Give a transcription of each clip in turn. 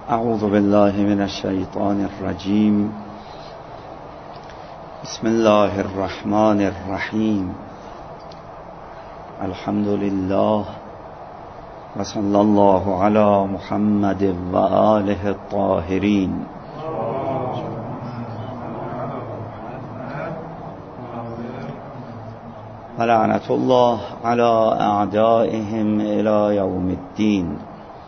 اعوذ بالله من الشیطان الرجیم. بسم الله الرحمن الرحیم. الحمد لله و صلی الله علی محمد و آله الطاهرین. و لعنت الله علی اعدائهم الی یوم الدین.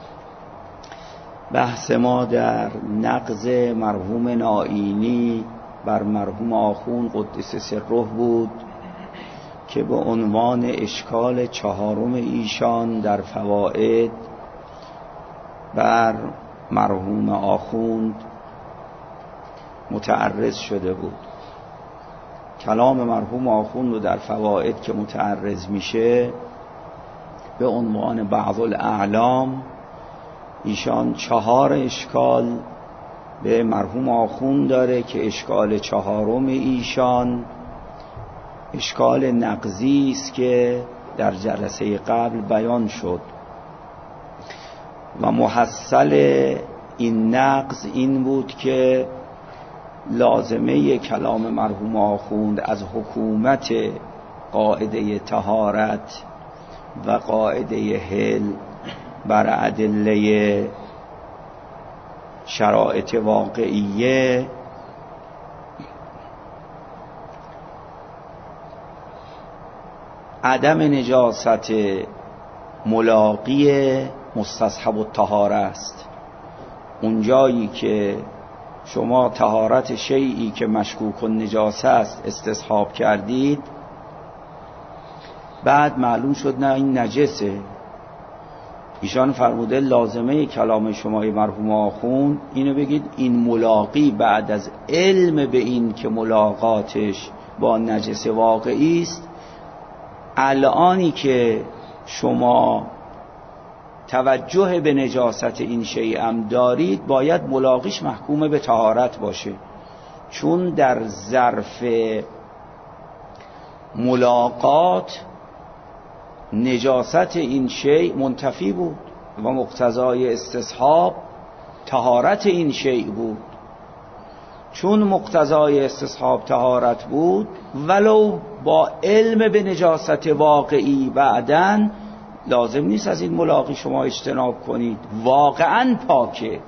بحث ما در نقض مرحوم نائینی بر مرحوم آخوند قدس سره بود که به عنوان اشکال چهارم ایشان در فواید بر مرحوم آخوند متعرض شده بود. کلام مرحوم آخوند رو در فواید که متعرض میشه به عنوان بعض الاعلام، ایشان 4 اشکال به مرحوم آخوند داره که اشکال چهارم ایشان اشکال نقضی است که در جلسه قبل بیان شد و محصل این نقض این بود که لازمه کلام مرحوم آخوند از حکومت قاعده طهارت و قاعده حل بر ادله شرایط واقعیه عدم نجاست ملاقی مستصحب الطهاره است. اونجایی که شما طهارت شیئی که مشکوک النجاسه است استصحاب کردید، بعد معلوم شد نه این نجسه، ایشان فرموده لازمه کلام شما مرحوم آخوند اینو بگید این ملاقی بعد از علم به این که ملاقاتش با نجس واقعی است، الانی که شما توجه به نجاست این شیء هم دارید باید ملاقیش محکوم به طهارت باشه، چون در ظرف ملاقات نجاست این شیء منتفی بود و مقتضای استصحاب طهارت این شیء بود. چون مقتضای استصحاب طهارت بود، ولو با علم به نجاست واقعی بعدن لازم نیست از این ملاقی شما اجتناب کنید، واقعا پاکه.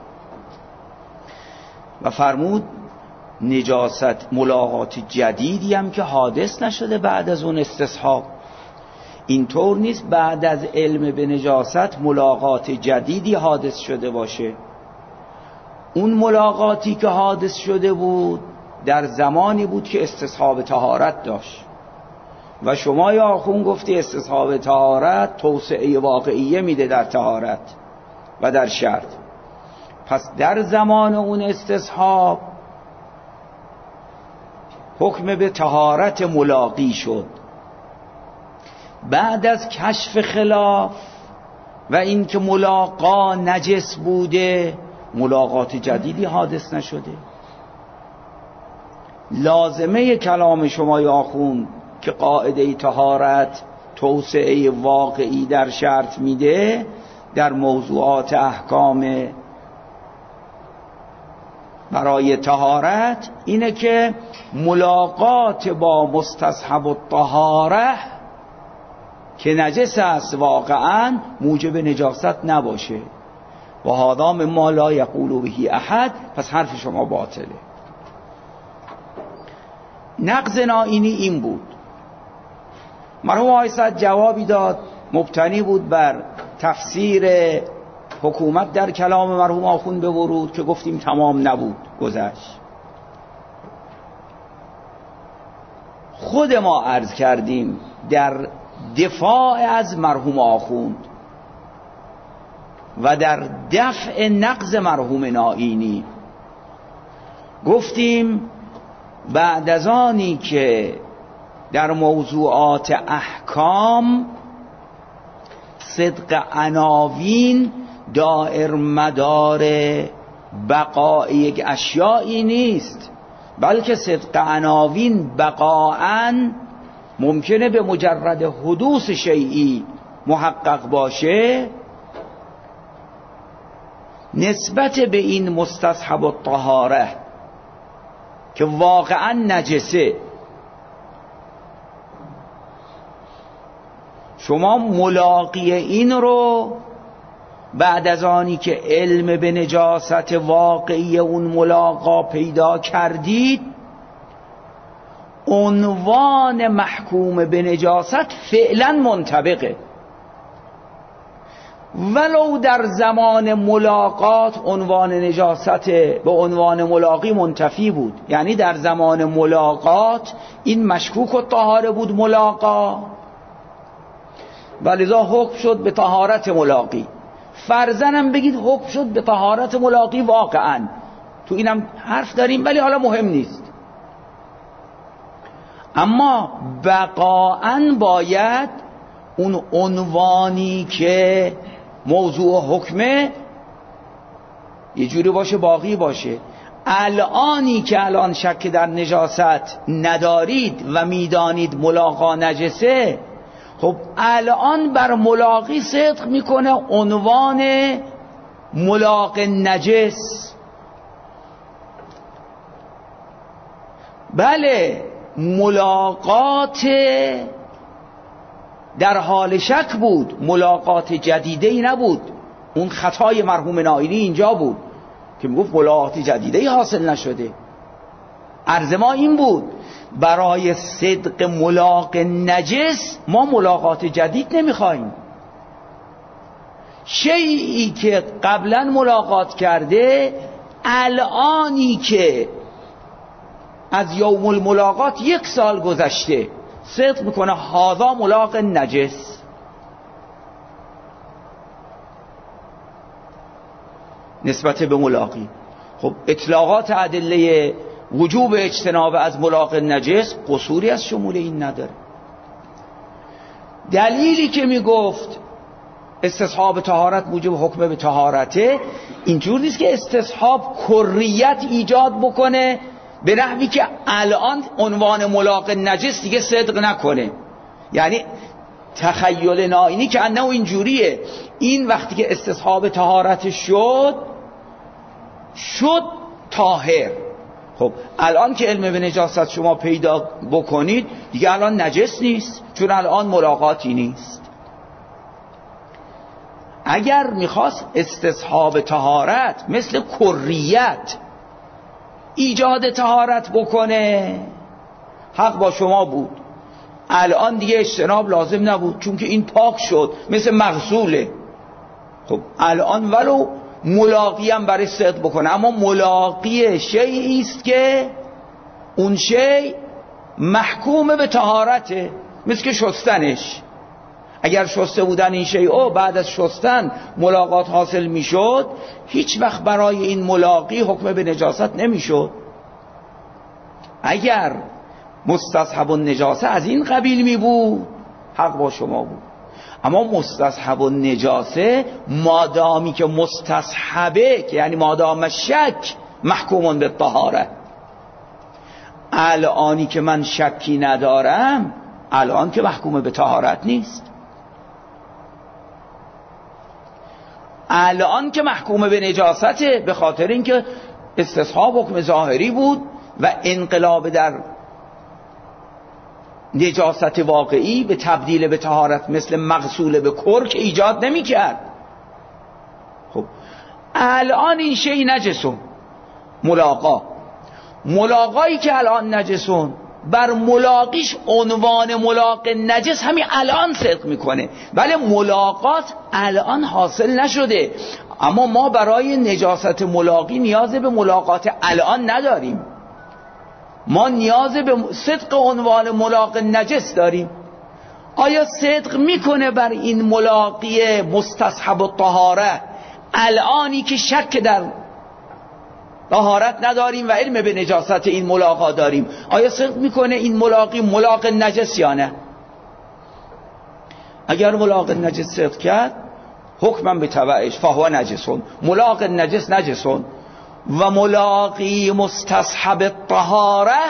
و فرمود نجاست ملاقات جدیدی هم که حادث نشده بعد از اون استصحاب، اینطور نیست بعد از علم به نجاست ملاقات جدیدی حادث شده باشه. اون ملاقاتی که حادث شده بود در زمانی بود که استصحاب طهارت داشت و شما یا آخوند گفتی استصحاب طهارت توسعه واقعیه میده در طهارت و در شرط. پس در زمان اون استصحاب حکم به طهارت ملاقی شد. بعد از کشف خلاف و اینکه ملاقا نجس بوده ملاقات جدیدی حادث نشده. لازمه کلام شما یا آخوند که قاعده طهارت توسعه واقعی در شرط میده در موضوعات احکام برای طهارت اینه که ملاقات با مستصحب الطهاره که نجس است واقعا موجب نجاست نباشه. و هذا مما لا یقول به احد، پس حرف شما باطله. نقض نائینی این بود. مرحوم آقای سعد جوابی داد مبتنی بود بر تفسیر حکومت در کلام مرحوم آخوند به ورود که گفتیم تمام نبود، گذشت. خود ما عرض کردیم در دفاع از مرحوم آخوند و در دفع نقض مرحوم نائینی گفتیم بعد از آنی که در موضوعات احکام صدق عناوین دائر مدار بقای یک اشیایی نیست، بلکه صدق عناوین بقاءً ممکنه به مجرد حدوث شیئی محقق باشه نسبت به این مستصحب الطهاره که واقعا نجسه، شما ملاقی این رو بعد از آنی که علم به نجاست واقعی اون ملاقا پیدا کردید، عنوان محکوم به نجاست فعلا منطبقه، ولو در زمان ملاقات عنوان نجاست به عنوان ملاقی منتفی بود. یعنی در زمان ملاقات این مشکوک الطهاره بود ملاقا، ولذا حکم شد به طهارت ملاقی. فرضاً بگید حکم شد به طهارت ملاقی واقعاً، تو اینم حرف داریم ولی حالا مهم نیست. اما بقاءً باید اون عنوانی که موضوع حکمه یه جوری باشه، باقی باشه. الانی که الان شک در نجاست ندارید و میدانید ملاقا نجسه، خب الان بر ملاقی صدق میکنه عنوان ملاق نجس. بله، ملاقات در حال شک بود، ملاقات جدیده ای نبود. اون خطای مرحوم نائینی اینجا بود که میگفت ملاقات جدیده ای حاصل نشده. عرض ما این بود برای صدق ملاق نجس ما ملاقات جدید نمیخوایم. شیئی که قبلا ملاقات کرده الانی که از یوم الملاقات 1 سال گذشته صدق میکنه هذا ملاق نجس. نسبت به ملاقی خب اطلاقات ادله وجوب اجتناب از ملاق نجس قصوری از شمول این نداره. دلیلی که میگفت استصحاب طهارت موجب حکم به طهارته اینجور نیست که استصحاب کریت ایجاد بکنه به نحوی که الان عنوان ملاق نجس دیگه صدق نکنه. یعنی تخیل نائینی که انه اینجوریه، این وقتی که استصحاب طهارت شد طاهر. خب الان که علم به نجاست شما پیدا بکنید دیگه الان نجس نیست، چون الان ملاقاتی نیست. اگر میخواست استصحاب طهارت مثل کریت ایجاد طهارت بکنه حق با شما بود، الان دیگه اجتناب لازم نبود چون که این پاک شد، مثل مغسوله. خب الان ولو ملاقی هم برای صدق بکنه، اما ملاقی شیئی است که اون شی محکوم به طهارته، مثل که شستنش. اگر شسته بودن این شی او بعد از شستن ملاقات حاصل میشد، هیچ وقت برای این ملاقی حکم به نجاست نمیشد. اگر مستصحب النجاسه از این قبیل می بود حق با شما بود. اما مستصحب النجاسه مادامی که مستصحبه، یعنی مادام شک، محکومون به طهاره. الانی که من شکی ندارم الان که محکوم به طهارت نیست، الان که محکوم به نجاسته، به خاطر اینکه استصحاب حکم ظاهری بود و انقلاب در نجاست واقعی به تبدیل به طهارت مثل مغسول به کرک ایجاد نمی کرد. خب الان این شی نجسون ملاقایی که الان نجسون بر ملاقیش عنوان ملاق نجس همین الان صدق میکنه، ولی ملاقات الان حاصل نشده. اما ما برای نجاست ملاقی نیاز به ملاقات الان نداریم، ما نیاز به صدق عنوان ملاق نجس داریم. آیا صدق میکنه بر این ملاقی مستصحب الطهاره الانی که شک در طهارت نداریم و علم به نجاست این ملاقا داریم؟ آیا صدق میکنه این ملاقی ملاق نجس یا نه؟ اگر ملاق نجس صدق کرد حکمم به تبعش فهو نجسون، ملاق نجس نجسون. و ملاقی مستصحب الطهاره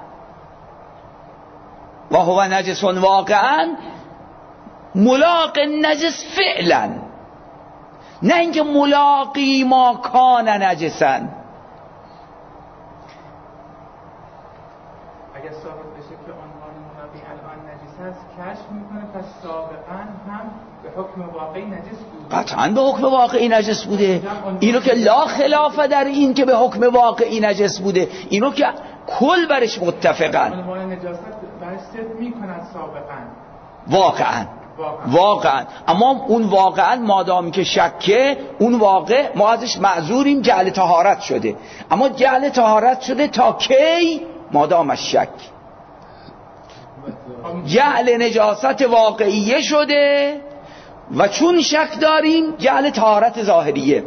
و هو نجسون واقعا، ملاق نجس فعلا نه اینکه ملاقی ما کان نجسن. اگر ثابت بشه که عنوان ملاقی الان نجس است کشف میکنه پس سابقا هم به حکم واقعی نجس بود. قطعا به حکم واقعی نجس بوده. اینو که لا خلاف در این که به حکم واقعی نجس بوده، اینو که کل برش متفقن. عنوان نجاست برش صدق میکنن سابقا واقعا. اما اون واقعا مادامی که شکه، اون واقع ما ازش معذوریم، جعل طهارت شده. اما جعل طهارت شده تا کی؟ مادامش شک. جعل نجاست واقعیه شده و چون شک داریم جعل طهارت ظاهریه.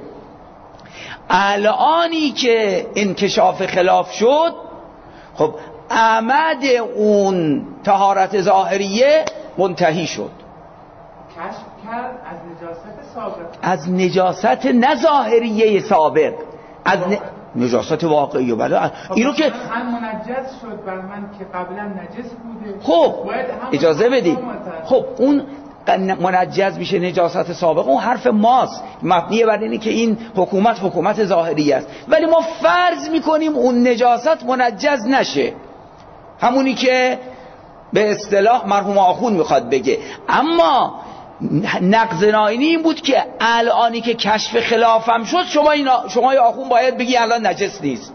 الانی که انکشاف خلاف شد، خب عمد اون طهارت ظاهریه منتهی شد. کشف کرد از نجاست سابق، از نجاست نظاهریه سابق، از نجاست واقعی. بله اینو که هم منجس شد بر من که قبلا نجس بوده. خب اجازه بدید، خب اون منجز میشه نجاست سابق، اون حرف ماست، مبنیه بر اینه که این حکومت ظاهری است. ولی ما فرض میکنیم اون نجاست منجز نشه، همونی که به اصطلاح مرحوم آخوند میخواد بگه. اما نقض نائینی این بود که الانی که کشف خلافم شد، شما آخوند باید بگی الان نجس نیست.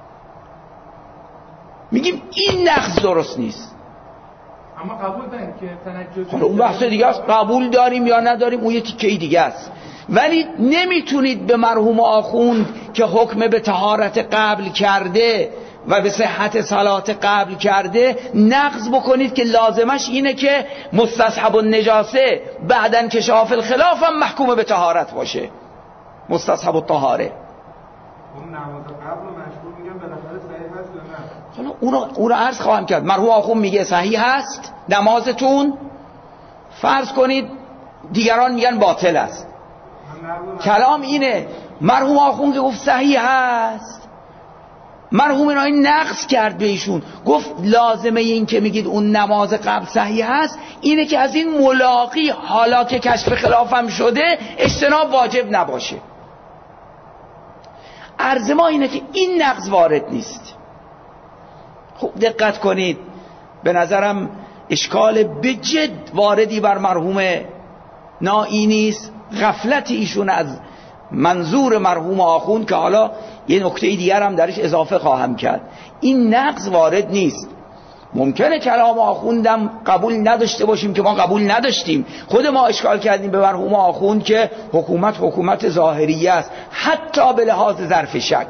میگیم این نقض درست نیست. اما قبول داریم که تنجس، حالا اون بحث دیگه است، قبول داریم یا نداریم اون یه تیکه دیگه است. ولی نمیتونید به مرحوم آخوند که حکم به طهارت قبل کرده و به صحت صلات قبل کرده نقض بکنید که لازمش اینه که مستصحب النجاسه بعد انکشاف الخلاف هم محکوم به طهارت باشه، مستصحب الطهاره. اون نماز قبل مشهور میگن بالاخره صحیح هست یا نه؟ حالا اون رو عرض خواهم کرد. مرحوم آخوند میگه صحیح هست نمازتون، فرض کنید دیگران میگن باطل است. کلام اینه، مرحوم آخوند که گفت صحیح هست، مرحوم این نقض کرد به ایشون، گفت لازمه این که میگید اون نماز قبل صحیح هست اینه که از این ملاقی حالا که کشف خلافم شده اجتناب واجب نباشه. عرض ما اینه که این نقض وارد نیست. خوب دقت کنید، به نظرم اشکال بجد واردی بر مرحوم نائینی است، غفلت ایشون از منظور مرحوم آخوند که حالا یه نکته دیگر هم درش اضافه خواهم کرد. این نقض وارد نیست. ممکنه کلام آخوندم قبول نداشته باشیم که ما قبول نداشتیم، خود ما اشکال کردیم به مرحوم آخوند که حکومت ظاهریه است، حتی به لحاظ ظرف شک.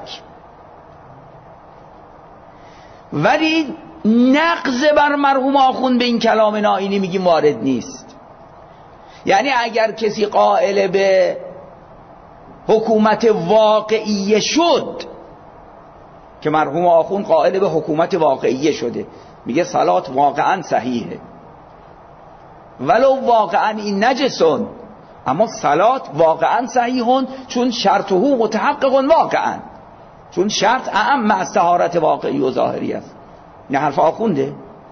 ولی نقض بر مرحوم آخوند به این کلام نائینی میگیم وارد نیست. یعنی اگر کسی قائل به حکومت واقعیه شد، که مرحوم آخوند قائل به حکومت واقعیه شده، میگه صلات واقعا صحیحه ولو واقعا این نجسون، اما صلات واقعا صحیحون چون شرطه متحققون واقعا، چون شرط اعم از طهارت واقعی و ظاهری است. نه حرف آخونده.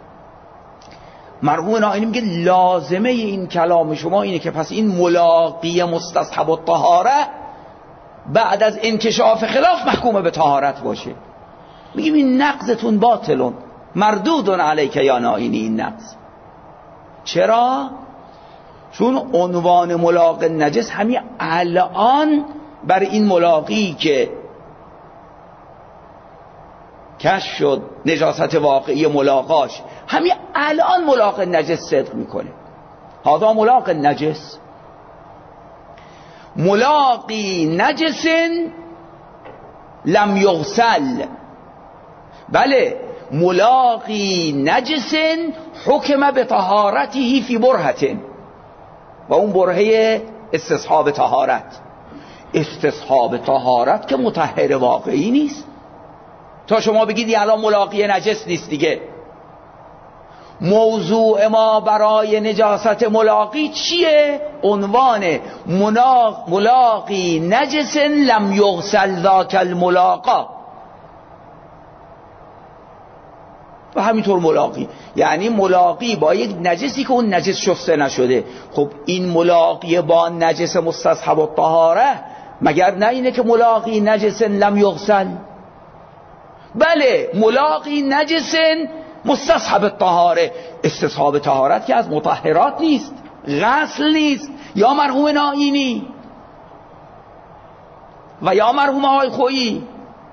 مرحوم نائینی میگه لازمه این کلام شما اینه که پس این ملاقی مستصحب الطهاره بعد از انکشاف خلاف محکوم به طهارت باشه. میگیم این نقضتون باطلون مردودون علیک یا نائینی. این نقض چرا؟ چون عنوان ملاق نجس همین الان بر این ملاقی که کشف شد نجاست واقعی ملاقاش، همین الان ملاق نجس صدق میکنه. هذا ملاق نجس، ملاقی نجس لم یغسل. بله، ملاقی نجس حکم به طهارته فی برهة، و اون برهه استصحاب طهارت. استصحاب طهارت که مطهر واقعی نیست تا شما بگید الان ملاقی نجس نیست دیگه. موضوع ما برای نجاست ملاقی چیه؟ عنوان ملاقی نجس لم یغسل ذاک الملاقا. و همینطور ملاقی. یعنی ملاقی با یک نجسی که اون نجس شسته نشده. خب این ملاقی با نجس مستصحب الطهاره، مگر نه اینه که ملاقی نجس لم یغسل؟ بله، ملاقی نجس مستصحب الطهاره. استصحاب طهارت که از مطهرات نیست، غسل نیست، یا مرحوم نائینی و یا مرحوم آقای خویی.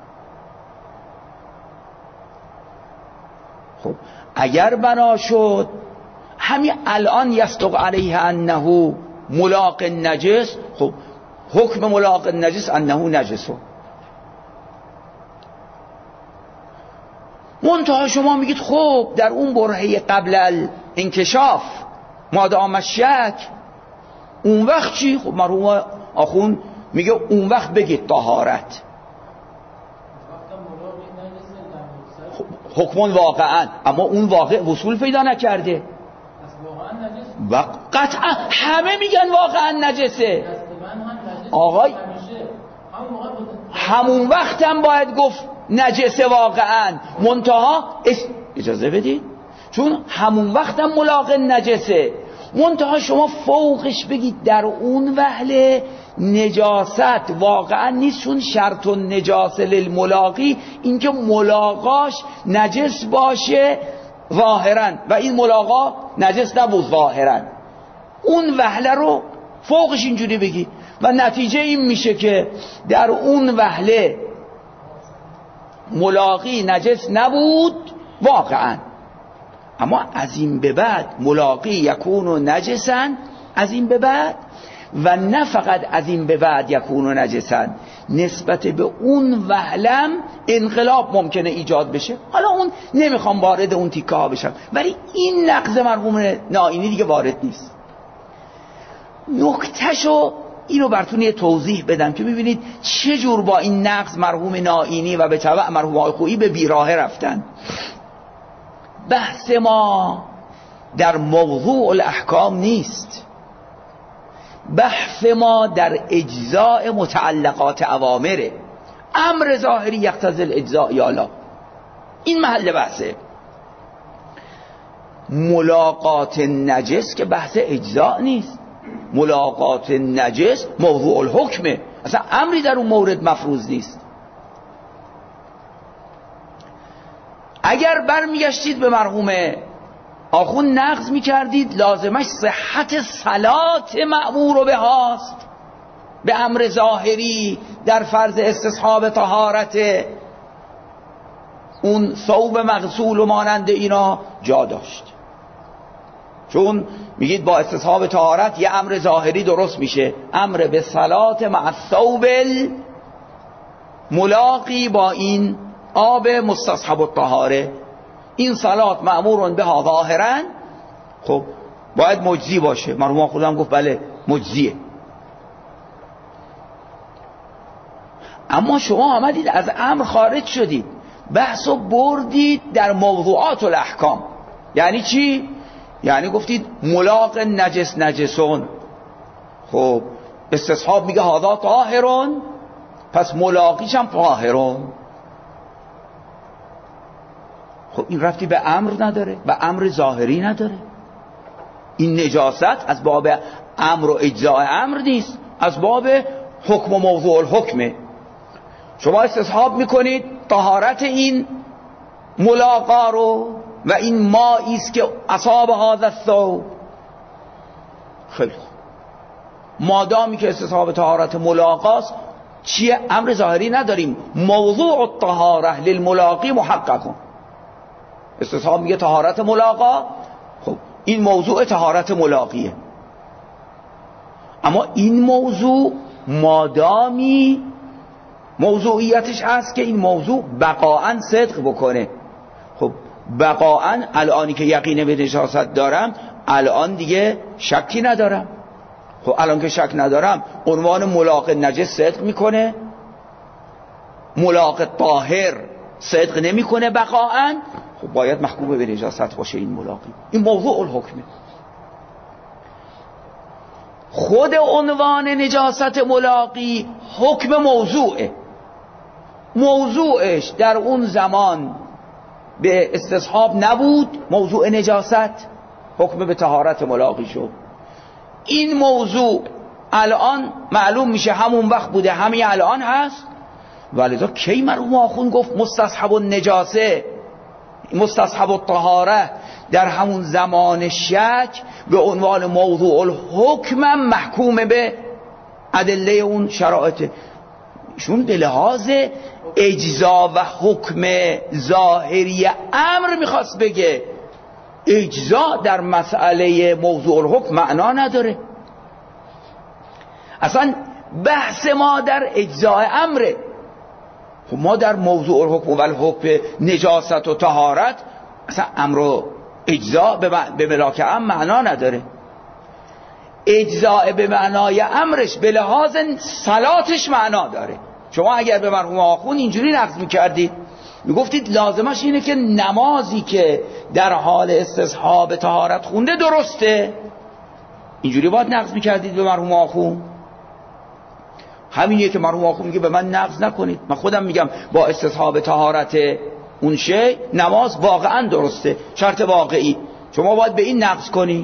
خب اگر بنا شد همین الان یصدق علیه انه ملاق نجس، خب حکم ملاق نجس انه نجسه. منتها شما میگید خب در اون برهه قبل الانکشاف مادام شک، اون وقت چی؟ خب مرحوم آخون میگه اون وقت بگید طهارت. حکم واقعا، اما اون واقع وصول پیدا نکرده و قطعا همه میگن واقعا نجسه. آقای همون وقت هم باید گفت نجسه واقعا، منتها اجازه بدید، چون همون وقت هم ملاق نجسه، منتها شما فوقش بگید در اون وهله نجاست واقعا نیست، چون شرط النجاسه للملاقی اینکه ملاقاش نجس باشه ظاهرا، و این ملاقا نجس نبود ظاهرا. اون وهله رو فوقش اینجوری بگید و نتیجه این میشه که در اون وهله ملاقی نجس نبود واقعا، اما از این به بعد ملاقی یکون نجسا، از این به بعد، و نه فقط از این به بعد یکون نجسا، نسبت به اون وهلم انقلاب ممکنه ایجاد بشه. حالا اون نمیخوام وارد اون تیکه ها بشم، ولی این نقض مرحوم نائینی دیگه وارد نیست. نکتهشو اینو براتون یه توضیح بدم که ببینید چه جور با این نقض مرحوم نائینی و به تبع مرحوم آقای خویی به بیراهه رفتن. بحث ما در موضوع الاحکام نیست، بحث ما در اجزاء متعلقات اوامره. امر ظاهری یقتضی الاجزاء یا لا، این محل بحثه. ملاقات نجس که بحث اجزاء نیست، ملاقات نجس موضوع الحکمه، اصلا امری در اون مورد مفروض نیست. اگر برمیگشتید به مرحوم آخون نقض میکردید لازمش صحت صلات مأمور به هاست، به امر ظاهری در فرض استصحاب طهارت اون ثوب مغسول و مانند اینا جا داشت، چون میگید با استصحاب طهارت یه امر ظاهری درست میشه، امر به صلات مع الثوب ملاقی با این آب مستصحب الطهاره. این صلات مأمورون به ها ظاهرا، خب باید مجزی باشه. مرحوم خودم گفت بله مجزیه. اما شما آمدید از امر خارج شدید، بحثو بردید در موضوعات الاحکام. یعنی چی؟ یعنی گفتید ملاق نجس نجسون، خب استصحاب میگه هذا طاهرون، پس ملاقیش هم طاهرون. خب این رفتی به امر نداره و امر ظاهری نداره. این نجاست از باب امر و اجزاء امر نیست، از باب حکم و موضوع الحکمه. شما استصحاب میکنید طهارت این ملاقا رو و این مایی است که اصاب هذا الثوب. خیلی خوب، مادامی که استصحاب طهارت ملاقاست چیه؟ امر ظاهری نداریم، موضوع الطهاره للملاقی محقق. استصحاب میگه طهارت ملاقا، خب این موضوع طهارت ملاقیه. اما این موضوع مادامی موضوعیتش هست که این موضوع بقاءً صدق بکنه. خب بقاءً الانی که یقین به نجاست دارم، الان دیگه شکی ندارم. خب الان که شک ندارم، عنوان ملاق نجس صدق میکنه، ملاق طاهر صدق نمیکنه بقاءً. خب باید محکوم به نجاست باشه این ملاقی. این موضوع الحکمه. خود عنوان نجاست ملاقی حکم موضوعه، موضوعش در اون زمان به استصحاب نبود موضوع نجاست، حکم به طهارت ملاقی شد. این موضوع الان معلوم میشه همون وقت بوده، همین الان هست. ولذا کی مرحوم آخوند گفت مستصحب النجاسه، مستصحب الطهاره در همون زمان شک به عنوان موضوع الحکم محکوم به ادله اون شرایط. چون به لحاظ اجزا و حکم ظاهری امر میخواست بگه، اجزا در مسئله موضوع الحکم معنا نداره. اصلا بحث ما در اجزاء امره. خب ما در موضوع الحکم و الحکم نجاست و طهارت اصلا امر و اجزا به ملاک امر معنا نداره. اجزاء به معنای امرش به لحاظ صلاتش معنا داره. شما اگر به مرحوم آخوند اینجوری نقض میکردید، میگفتید لازمش اینه که نمازی که در حال استصحاب طهارت خونده درسته، اینجوری باید نقض میکردید به مرحوم آخوند. همینیه که مرحوم آخوند میگه به من نقض نکنید. من خودم میگم با استصحاب طهارت اون شی نماز واقعا درسته، شرط واقعی. شما باید به این نقض کنی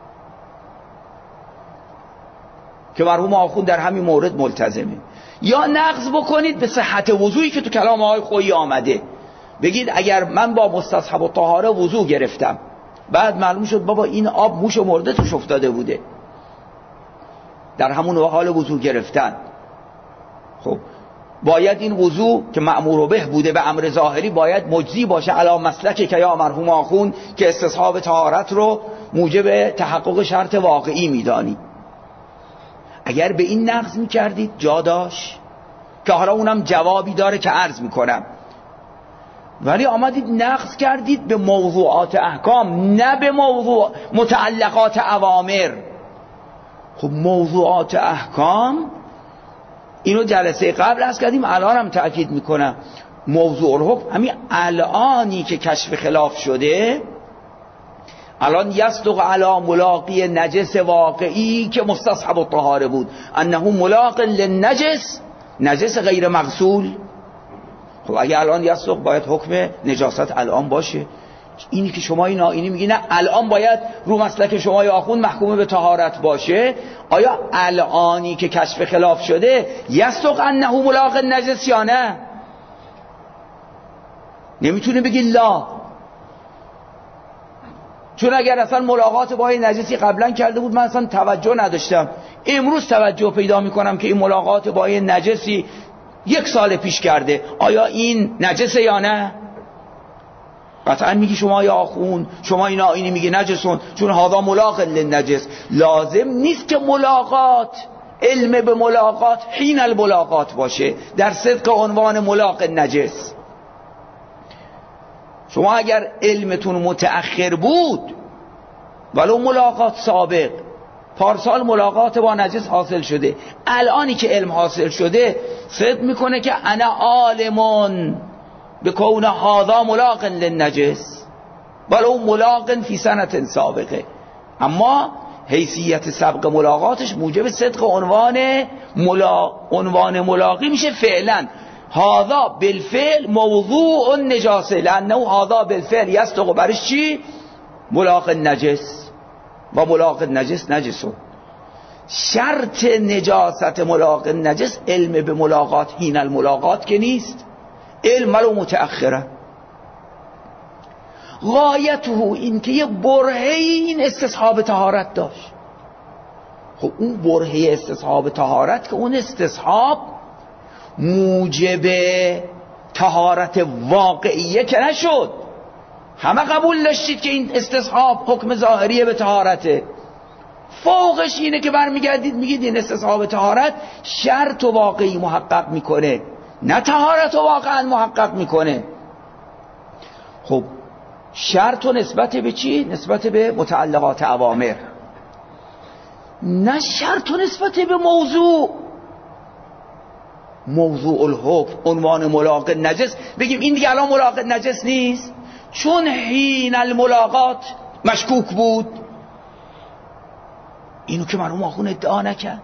که مرحوم آخوند در همین مورد ملتزمه، یا نقض بکنید به صحت وضوئی که تو کلام آقای خویی آمده. بگید اگر من با مستصحب الطهاره وضو گرفتم، بعد معلوم شد بابا این آب موش مرده توش افتاده بوده در همون حال وضو گرفتن، خب باید این وضو که مأمور به بوده به امر ظاهری باید مجزی باشه علی مسلک که یا مرحوم آخوند که استصحاب طهارت رو موجب تحقق شرط واقعی میدانی. اگر به این نقض میکردید جا داشت که حالا اونم جوابی داره که عرض میکنم، ولی آمدید نقض کردید به موضوعات احکام، نه به موضوع متعلقات اوامر. خب موضوعات احکام اینو جلسه قبل عرض کردیم، الان هم تأکید میکنم. موضوع الحکم همین الانی که کشف خلاف شده، الان یصدق علی ملاقی نجس واقعی که مستصحب الطهاره بود، انه ملاق للنجس، نجس غیر مغسول. خب اگه الان یصدق باید حکم نجاست الان باشه. اینی که شما اینی میگی نه الان باید رو مسلک شما یا آخوند محکوم به طهارت باشه، آیا الانی که کشف خلاف شده یصدق انه ملاق نجس یا نه؟ نمیتونه بگی لا، چون اگر اصلا ملاقات با این نجسی قبلا کرده بود من اصلا توجه نداشتم، امروز توجه پیدا میکنم که این ملاقات با این نجسی 1 سال پیش کرده، آیا این نجسه یا نه؟ قطعا میگی شما یا آخوند شما اینی میگی نجسون، چون هذا ملاق للنجس. لازم نیست که ملاقات علم به ملاقات حین الملاقات باشه در صدق عنوان ملاق نجس. شما اگر علمتون متأخر بود ولو ملاقات سابق، پارسال ملاقات با نجس حاصل شده، الانی که علم حاصل شده صدق میکنه که انا عالمون به کون هذا ملاق للنجس ولو ملاق فی سنة سابقه، اما حیثیت سبق ملاقاتش موجب صدق عنوان ملاقی میشه فعلا. هذا بالفعل موضوع نجاسه لانه هذا بالفعل یصدق برش چی؟ ملاق نجس و ملاق نجس نجسون. شرط نجاست ملاق نجس علم به ملاقات حین الملاقات که نیست، علم ولو متأخره. غایته این که یه برهه این استصحاب طهارت داشت. خب اون برهه استصحاب طهارت که اون استصحاب موجب طهارت واقعیه که نشد، همه قبول داشتید که این استصحاب حکم ظاهریه به طهارته، فوقش اینه که برمیگردید میگید این استصحاب طهارت شرط و واقعی محقق میکنه، نه طهارت و واقعا محقق میکنه. خب شرط و نسبت به چی؟ نسبت به متعلقات اوامر، نه شرط و نسبت به موضوع الحکم عنوان ملاق نجس بگیم این دیگه الان ملاق نجس نیست چون حین الملاقات مشکوک بود. اینو که مرحوم آخوند ادعا نکرد.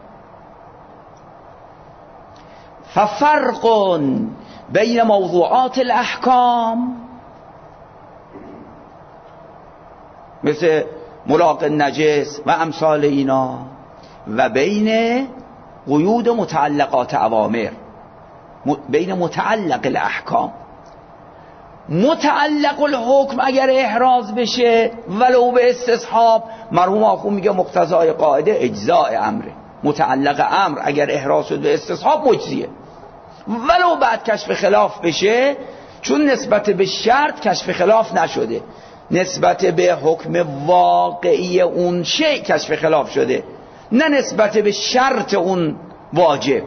ففرق بین موضوعات الاحکام مثل ملاق نجس و امثال اینا، و بین قیود متعلقات اوامر، بین متعلق الاحکام. متعلق الحکم اگر احراز بشه ولو به استصحاب، مرحوم آخوند میگه مقتضای قاعده اجزاء امره. متعلق امر اگر احراز شد به استصحاب مجزیه، ولو بعد کشف خلاف بشه، چون نسبت به شرط کشف خلاف نشده، نسبت به حکم واقعی اون شیء کشف خلاف شده، نه نسبت به شرط اون واجب.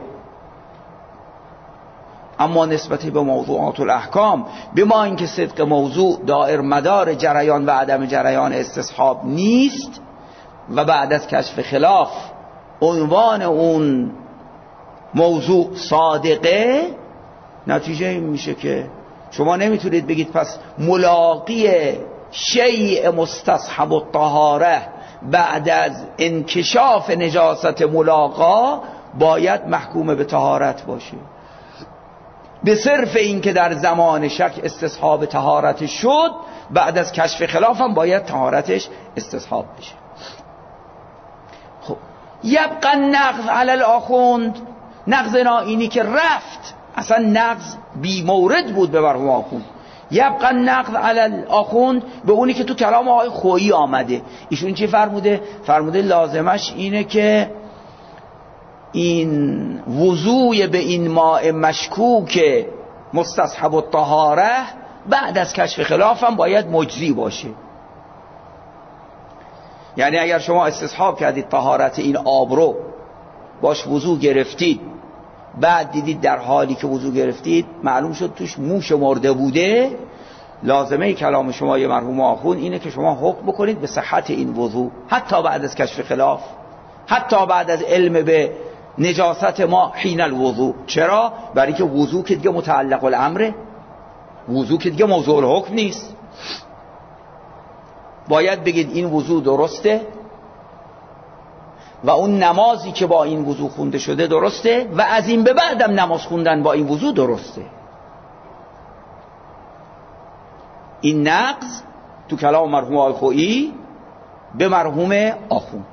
اما نسبت به موضوعات الاحکام، بما اینکه صدق موضوع دائر مدار جریان و عدم جریان استصحاب نیست و بعد از کشف خلاف عنوان اون موضوع صادقه، نتیجه این میشه که شما نمیتونید بگید پس ملاقی شیء مستصحب الطهاره بعد از انکشاف نجاست ملاقا باید محکوم به طهارت باشه، به صرف این که در زمان شک استصحاب طهارت شد، بعد از کشف خلاف هم باید طهارتش استصحاب بشه. خب یبقى نقض علی الاخوند، نقض اینی که رفت، اصلا نقض بی مورد بود به مرحوم آخوند. یبقى نقض علی الاخوند به اونی که تو کلام آقای خویی آمده. ایشون چی فرموده؟ فرموده لازمش اینه که این وضوع به این ماء مشکوک مستصحب الطهاره بعد از کشف خلاف هم باید مجزی باشه. یعنی اگر شما استصحاب کردید طهارت این آب رو، باش وضوع گرفتید، بعد دیدید در حالی که وضوع گرفتید معلوم شد توش موش مرده بوده، لازمه کلام شما یه مرحوم آخوند اینه که شما حکم بکنید به صحت این وضوع حتی بعد از کشف خلاف، حتی بعد از علم به نجاست ما حین الوضوع. چرا؟ برای که وضوع که دیگه متعلق الامره، وضوع که دیگه موضوع الحکم نیست. باید بگید این وضوع درسته و اون نمازی که با این وضوع خونده شده درسته و از این به بعدم نماز خوندن با این وضوع درسته. این نقض تو کلام مرحوم آقای خویی به مرحوم آخوند.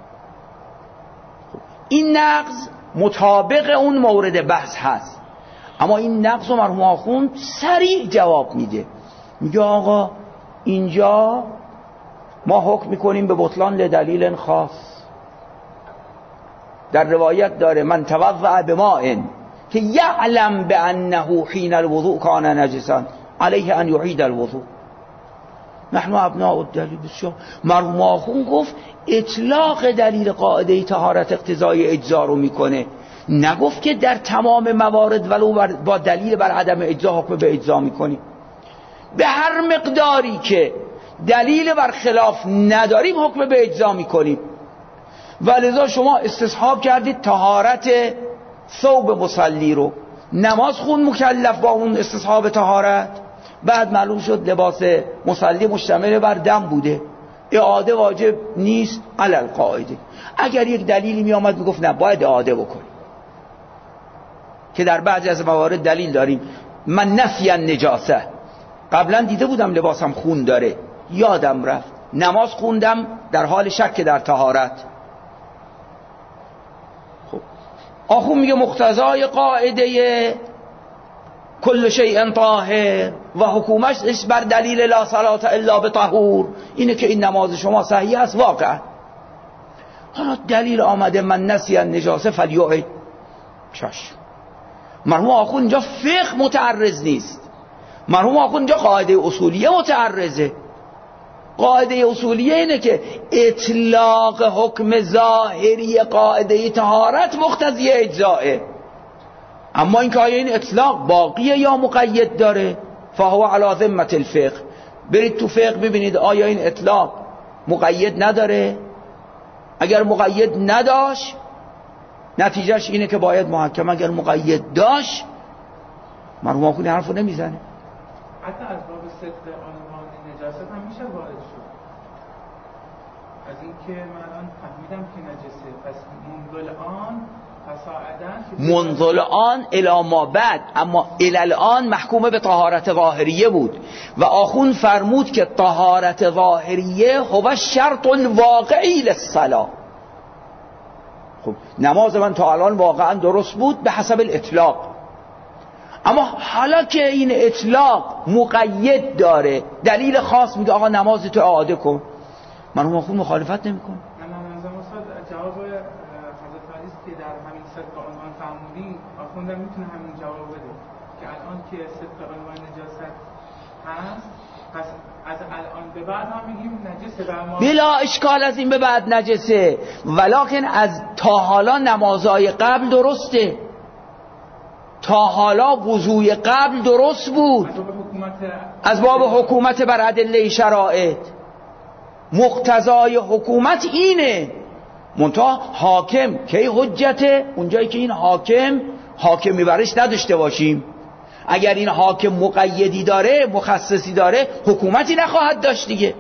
این نقض مطابق اون مورد بحث هست، اما این نقض و مرحوم آخوند سریع جواب میده، میگه آقا اینجا ما حکم میکنیم به بطلان لدلیل خاص. در روایت داره من توضع بماء که یعلم بانه حین الوضوء کان نجسا علیه ان یعید الوضوء. نحن ابناء الدلیل. بسیار مرحوم آخوند گفت اطلاق دلیل قاعده طهارت اقتضای اجزا رو میکنه، نگفت که در تمام موارد ولو با دلیل بر عدم اجزا حکم به اجزا میکنیم. به هر مقداری که دلیل بر خلاف نداریم حکم به اجزا میکنیم. ولذا شما استصحاب کردید طهارت ثوب مصلی رو، نماز خون مکلف با اون استصحاب طهارت، بعد معلوم شد لباس مصلی مشتمل بر دم بوده، اعاده واجب نیست علی القاعده. اگر یک دلیلی می آمد میگفت نه باید اعاده بکنی، که در بعضی از موارد دلیل داریم. من نفی النجاسه، قبلا دیده بودم لباسم خون داره، یادم رفت، نماز خوندم در حال شک در طهارت. خب آخوند میگه مقتضای قاعده کل شیء طاهر و حکومش بر دلیل لا صلاة الا بطهور اینه که این نماز شما صحیح است واقعا. حالا دلیل آمده من نسی النجاسه فلیعد. چشم. مرحوم آخوند اینجا فقه متعرض نیست، مرحوم آخوند اینجا قاعده اصولیه متعرضه. قاعده اصولیه اینه که اطلاق حکم ظاهری قاعده طهارت مقتضی اجزائه، اما این که آیا این اطلاق باقیه یا مقید داره فهو علی ذمة الفقه. برید تو فقه ببینید آیا این اطلاق مقید نداره. اگر مقید نداشت نتیجهش اینه که باید محکم، اگر مقید داشت مرحوم آخوند حرفو نمیزنه. حتی از باب صدق عنوان نجاست هم میشه وارد شد، از اینکه من الان فهمیدم که نجسه، پس منگل آن منذ الان الی ما بعد، اما الی الان محکوم به طهارت ظاهریه بود و آخون فرمود که طهارت ظاهریه هو شرط واقعی للصلاة. خب نماز من تا الان واقعا درست بود به حسب الاطلاق، اما حالا که این اطلاق مقید داره، دلیل خاص میگه آقا نماز تو اعاده کن، من آخون مخالفت نمیکنم. جواب حضرت علی که در همین صدق عنوان فرمودین آخوندم میتونه همین جواب بده که الان که صدق عنوان نجاست هست، پس از الان به بعد هم میگیم نجسه. بلا اشکال از این به بعد نجسه، ولکن از تا حالا نمازهای قبل درسته، تا حالا وضوی قبل درست بود از باب حکومت بر ادله شرائط. مقتضای حکومت اینه، منتها حاکم کی حجته؟ اونجایی که این حاکمی برش نداشته باشیم. اگر این حاکم مقیدی داره، مخصصی داره، حکومتی نخواهد داشت دیگه.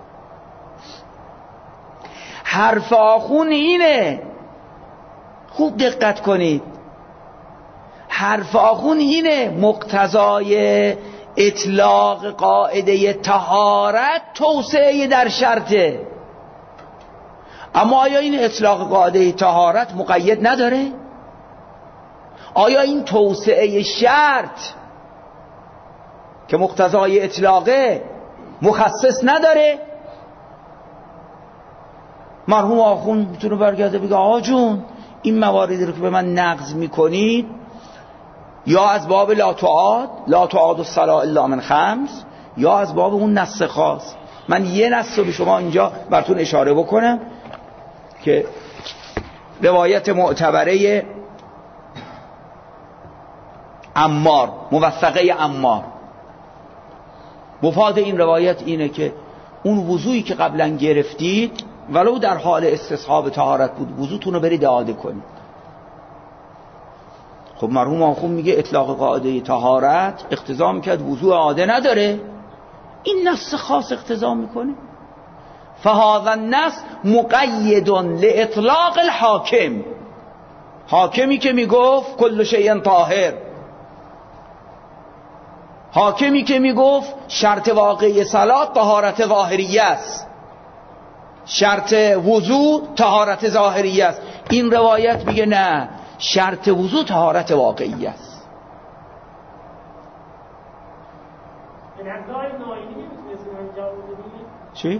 حرف آخون اینه، خوب دقت کنید، حرف آخون اینه، مقتضای اطلاق قاعده طهارت توسعه در شرطه. اما آیا این اطلاق قاعده طهارت مقید نداره؟ آیا این توسعه شرط که مقتضای اطلاقه مخصص نداره؟ مرحوم آخون میتونه برگرده بگه آقا جون این مواردی رو که به من نقض میکنید یا از باب لا تعاد الصلاة الا من خمس، یا از باب اون نص خاص. من یه نص رو به شما اینجا براتون اشاره بکنم که روایت معتبره عمار، موثقه عمار. مفاد این روایت اینه که اون وضویی که قبلا گرفتید ولو در حال استصحاب طهارت بود، وضوتون رو برید اعاده کنید. خب مرحوم آخون میگه اطلاق قاعده طهارت اقتضا میکرد وضوء اعاده نداره، این نص خاص اقتضا میکنه. فهذا النص مقید لاطلاق الحاکم، حاکمی که میگفت کل شیء طاهر، حاکمی که میگفت شرط واقعی صلات طهارت ظاهریه است، شرط وضو طهارت ظاهریه است. این روایت میگه نه، شرط وضو طهارت واقعی است. چی؟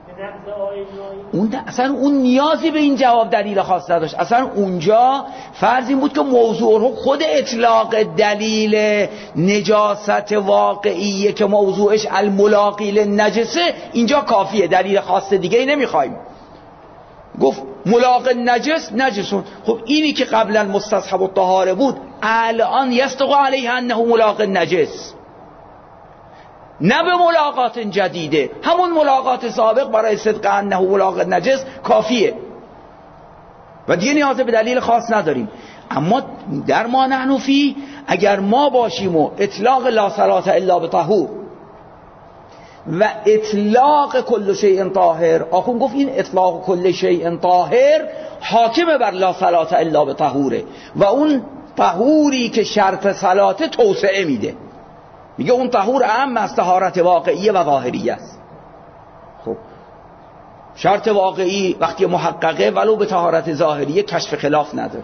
اصلا اون نیازی به این جواب دلیل خاص نداشت. اصلا اونجا فرض این بود که موضوع خود اطلاق دلیل نجاست واقعیه که موضوعش الملاقی للنجسه، اینجا کافیه، دلیل خاص دیگه ای نمیخوایم. گفت ملاق نجس نجسون. خب اینی که قبلا مستصحب الطهاره بود الان یستق علیه انه ملاق نجس، نه به ملاقات جدیده، همون ملاقات سابق برای صدق انه ملاق نجس کافیه و دیگه نیاز به دلیل خاص نداریم. اما در ما نحن فی، اگر ما باشیم و اطلاق لا صلاة الا بطهور و اطلاق کل شیء طاهر، آخون گفت این اطلاق کل شیء طاهر حاکم بر لا صلاة الا بطهوره و اون طهوری که شرط صلاة توسعه میده، میگه اون طهور اهم از طهارت واقعیه و ظاهریه است. خب شرط واقعی وقتی محققه ولو به طهارت ظاهریه کشف خلاف نداره.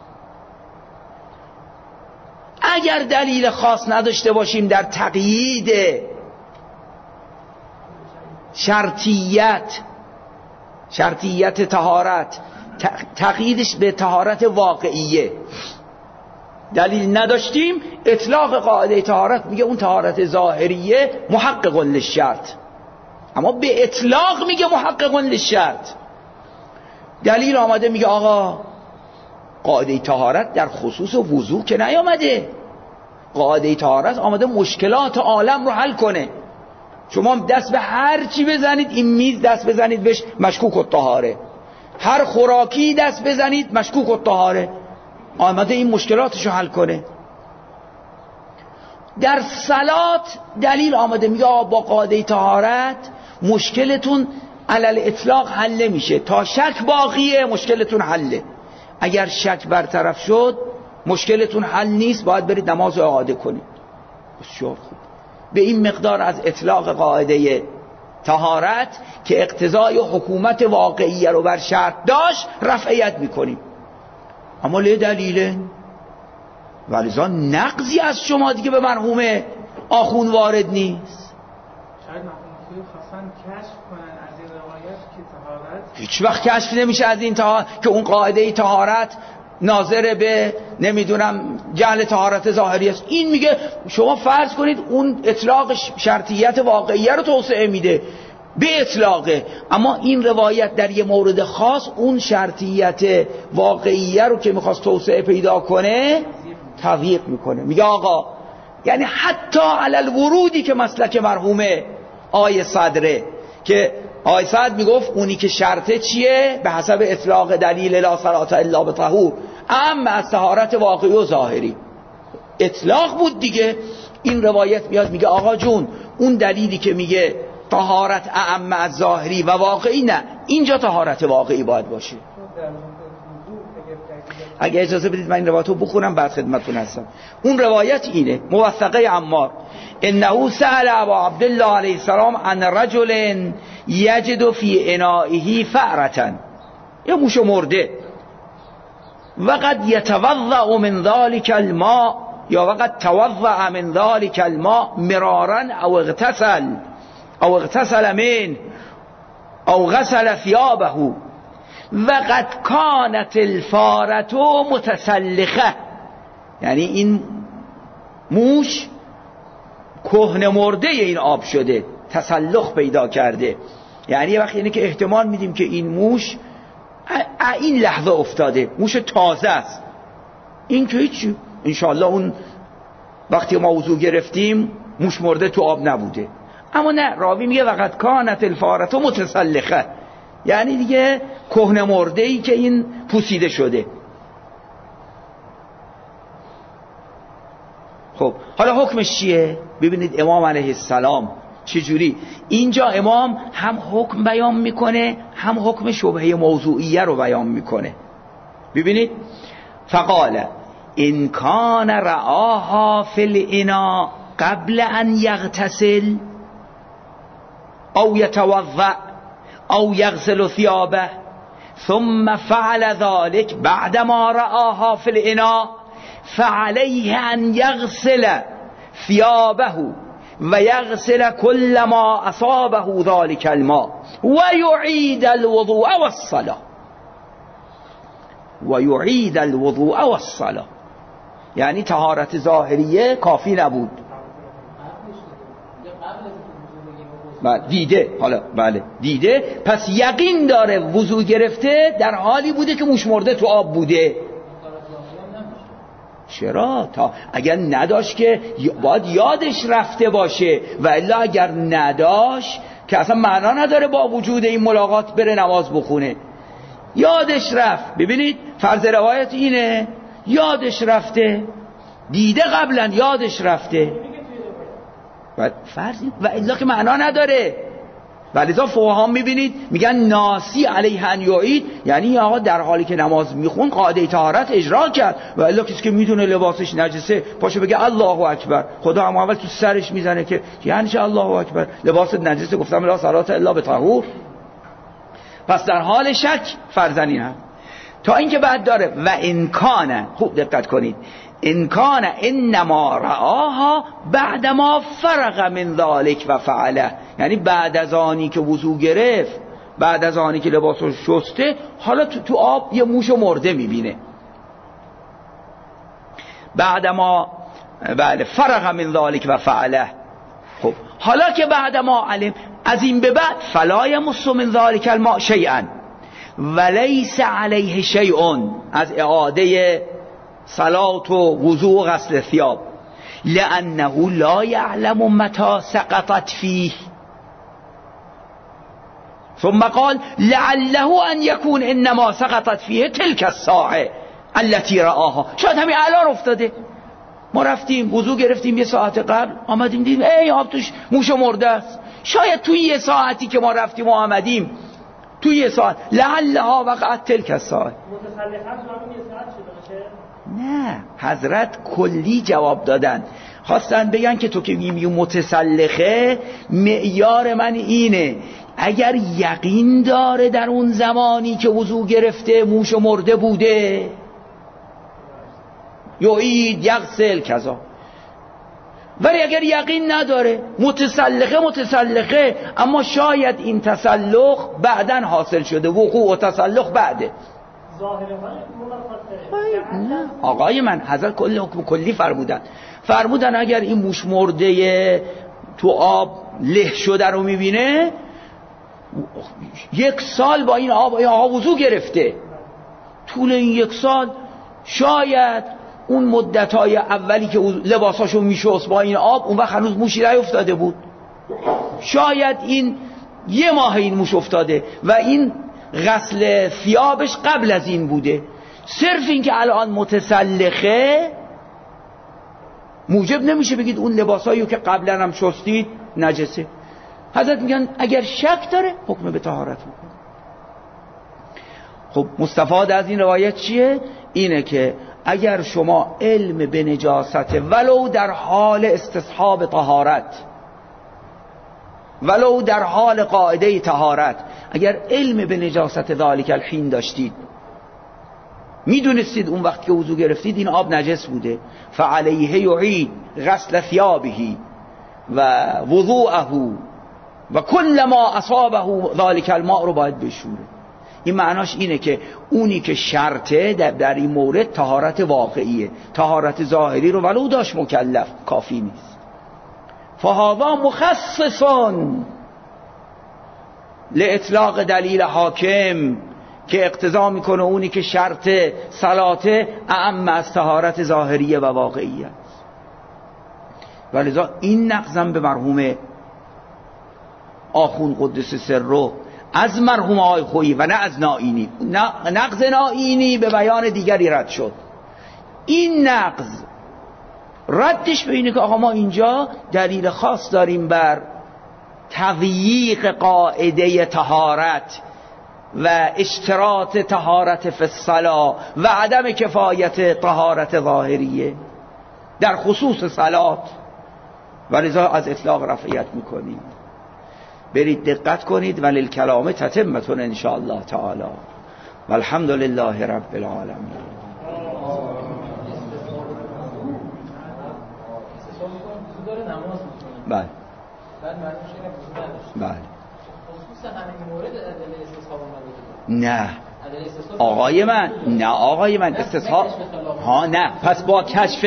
اگر دلیل خاص نداشته باشیم در تقیید شرطیت طهارت، تقییدش به طهارت واقعیه دلیل نداشتیم، اطلاق قاعده طهارت میگه اون طهارت ظاهریه محقق للشرط، اما به اطلاق میگه محقق للشرط. دلیل آمده میگه آقا قاعده طهارت در خصوص وضو که نیامده، قاعده طهارت آمده مشکلات عالم رو حل کنه. شما دست به هر چی بزنید، این میز دست بزنید بهش مشکوک الطهاره، هر خوراکی دست بزنید مشکوک الطهاره، آمده این مشکلاتش رو حل کنه. در صلات دلیل آمده میگه با قاعده طهارت مشکلتون علل اطلاق حل نمیشه، تا شک باقیه مشکلتون حله، اگر شک برطرف شد مشکلتون حل نیست، باید برید نماز رو اعاده کنید. بسیار خوب. به این مقدار از اطلاق قاعده طهارت که اقتضای حکومت واقعیه رو بر شرط داشت رفعیت میکنیم. اما له دلیله ولذا نقضی از شما دیگه به مرحوم آخون وارد نیست. شاید مرحوم خواستن کشف کنن از این روایت که طهارت هیچ وقت کشف نمیشه از این که اون قاعده طهارت ناظر به نمیدونم جعل طهارت ظاهری است. این میگه شما فرض کنید اون اطلاق شرطیت واقعیه رو توسعه میده به اطلاقه، اما این روایت در یه مورد خاص اون شرطیت واقعیه رو که میخواست توسعه پیدا کنه تضییق میکنه. میگه آقا یعنی حتی علل ورودی که مسلک مرحوم آی صدره که آی صدر میگفت اونی که شرطه چیه به حسب اطلاق دلیل لا صلاة الا بطهور، اما از طهارت واقعی و ظاهری اطلاق بود دیگه. این روایت میاد میگه آقا جون اون دلیلی که میگه طهارت اعم از ظاهری و واقعی، نه، اینجا طهارت واقعی باید باشه. اگه اجازه بدید من این روایت رو بخونم بعد خدمتتون هستم. اون روایت اینه، موثقه عمار: انه سأل ابا عبدالله علیه السلام عن رجل یجد فی انائه فأرة، یه موش مرده، وقد یتوضأ من ذلك الماء یا وقد توضأ من ذلك الماء مرارا او اغتسل منه او غسل ثيابه وقد كانت الفارة متسلخه. یعنی این موش کهنه مرده این آب شده، تسلخ پیدا کرده. یعنی یه وقت اینه که احتمال میدیم که این موش این لحظه افتاده، موش تازه است. این که هیچی، انشاءالله اون وقتی ما وضو گرفتیم موش مرده تو آب نبوده. اما نه، راوی میگه وقد کانت الفارة متسلخه، یعنی دیگه کهنه مرده ای که این پوسیده شده. خب حالا حکمش چیه؟ ببینید امام علیه السلام چجوری اینجا امام هم حکم بیان میکنه هم حکم شبهه موضوعیه رو بیان میکنه. ببینید فقال ان کان رعاها فی الاناء قبل ان یغتسل او یتوضأ او یغسل ثيابه ثم فعل ذلك بعدما رآها في الاناء فعليه ان يغسل ثيابه ويغسل كل ما اصابه ذلك الماء ويعيد الوضوء والصلاة. یعنی طهارت ظاهریه کافی نبود. دیده، حالا بله دیده، پس یقین داره وضو گرفته در حالی بوده که موش مرده تو آب بوده. چرا؟ تا اگر نداشت که باید یادش رفته باشه، و الا اگر نداشت که اصلا معنا نداره با وجود این ملاقات بره نماز بخونه. یادش رفت. ببینید فرض روایت اینه، یادش رفته، دیده قبلا یادش رفته و فرض و الا که معنا نداره. ولذا فقها میبینید میگن ناسی علیه ان یعید، یعنی آقا در حالی که نماز میخون قاعده طهارت اجرا کرد، و الا کسی که میدونه لباسش نجسه پاشه بگه الله اکبر، خدا هم اول تو سرش میزنه که یعنی چه الله اکبر، لباست نجسه، گفتم لا صلاة الا بطهور. پس در حال شک فرزنی هم تا اینکه بعد داره و انکانه، خوب دقت کنید، انکان انما رعاها بعدما فرغ من ذلك و فعله، یعنی بعد از آنی که وضو گرفت، بعد از آنی که لباسو شسته، حالا تو آب یه موش مرده میبینه. بعدما بله فرغ من ذلك و فعله. خب حالا که بعدما علم، از این به بعد فلا یمس من ذلك الماء شیئا ولیس علیه شیء، از اعاده صلاة و وضوء و غسل ثياب، لأنه لا يعلم متى سقطت فيه. ثم قال لعله أن يكون إنما سقطت فيه تلك الساعة التي رآها. شاید همین الان افتاده، ما رفتیم وضوء گرفتیم یه ساعت قبل، آمدیم دیدیم ای آب توش موش مرده است. شاید توی یه ساعتی که ما رفتیم و آمدیم تو یه ساعت لعلها وقعت تلک الساعه. نه حضرت کلی جواب دادن، خواستن بگن که تو که میگی متسلخه، معیار من اینه اگر یقین داره در اون زمانی که وضو گرفته موش مرده بوده یعید یغسل کذا، ولی اگر یقین نداره متسلخه اما شاید این تسلخ بعدن حاصل شده، وقوع و تسلخ بعده. نه آقای من حضرت کل حکم کلی فرمودن اگر این موش مرده تو آب له شده رو میبینه 1 سال با این آب وضو گرفته، طول این 1 سال شاید اون مدتهای اولی که لباساشو میشست با این آب اون وقت هنوز موشی نیفتاده بود، شاید این 1 ماه این موش افتاده و این غسل ثیابش قبل از این بوده. صرف این که الان متسلخه موجب نمیشه بگید اون لباسایی که قبلا هم شستید نجسه. حضرت میگن اگر شک داره حکم به طهارت میکنه. خب مستفاد از این روایت چیه؟ اینه که اگر شما علم به نجاست ولو در حال استصحاب طهارت، ولو در حال قاعده طهارت، اگر علم به نجاست ذالک الحین داشتید، میدونستید اون وقت که وضو گرفتید این آب نجس بوده، فعلیه یعید غسل ثیابه و وضوءه و کل ما اصابه ذالک الماء رو باید بشوره. این معناش اینه که اونی که شرطه در این مورد طهارت واقعیه، طهارت ظاهری رو ولو داشت مکلف کافی نیست. فهذا مخصص لاطلاق دلیل حاکم که اقتضا میکنه اونی که شرط صلاته اعم از طهارت ظاهریه و واقعیه است. ولذا این نقضم به مرحوم آخون قدس سره از مرحوم آقای خویی و نه از نائینی، نقض نائینی به بیان دیگری رد شد. این نقض ردش به اینه که آقا ما اینجا دلیل خاص داریم بر تضییق قاعده طهارت و اشتراط طهارت فی الصلاة و عدم کفایت طهارت ظاهریه در خصوص صلات، ولذا از اطلاق رفعیت میکنیم. برید دقت کنید وللکلام تتمتون ان شاء الله تعالی والحمد لله رب العالمین. بله بله نه آقای من استصحاب ها نه، پس با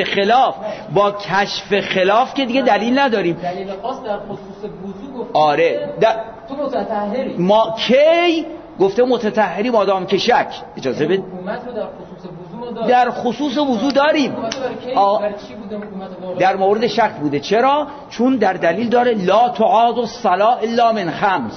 کشف خلاف که دیگه دلیل نداریم. دلیل خاص در خصوص وضو گفت. آره تو متطهری ما کی گفته متطهری مادام که شک اجازه بده. حکومت رو در خصوص وضو ما داریم. در خصوص وضو داریم. در مورد شک بوده. چرا؟ چون در دلیل داره لا تعاد الصلاة الا من 5.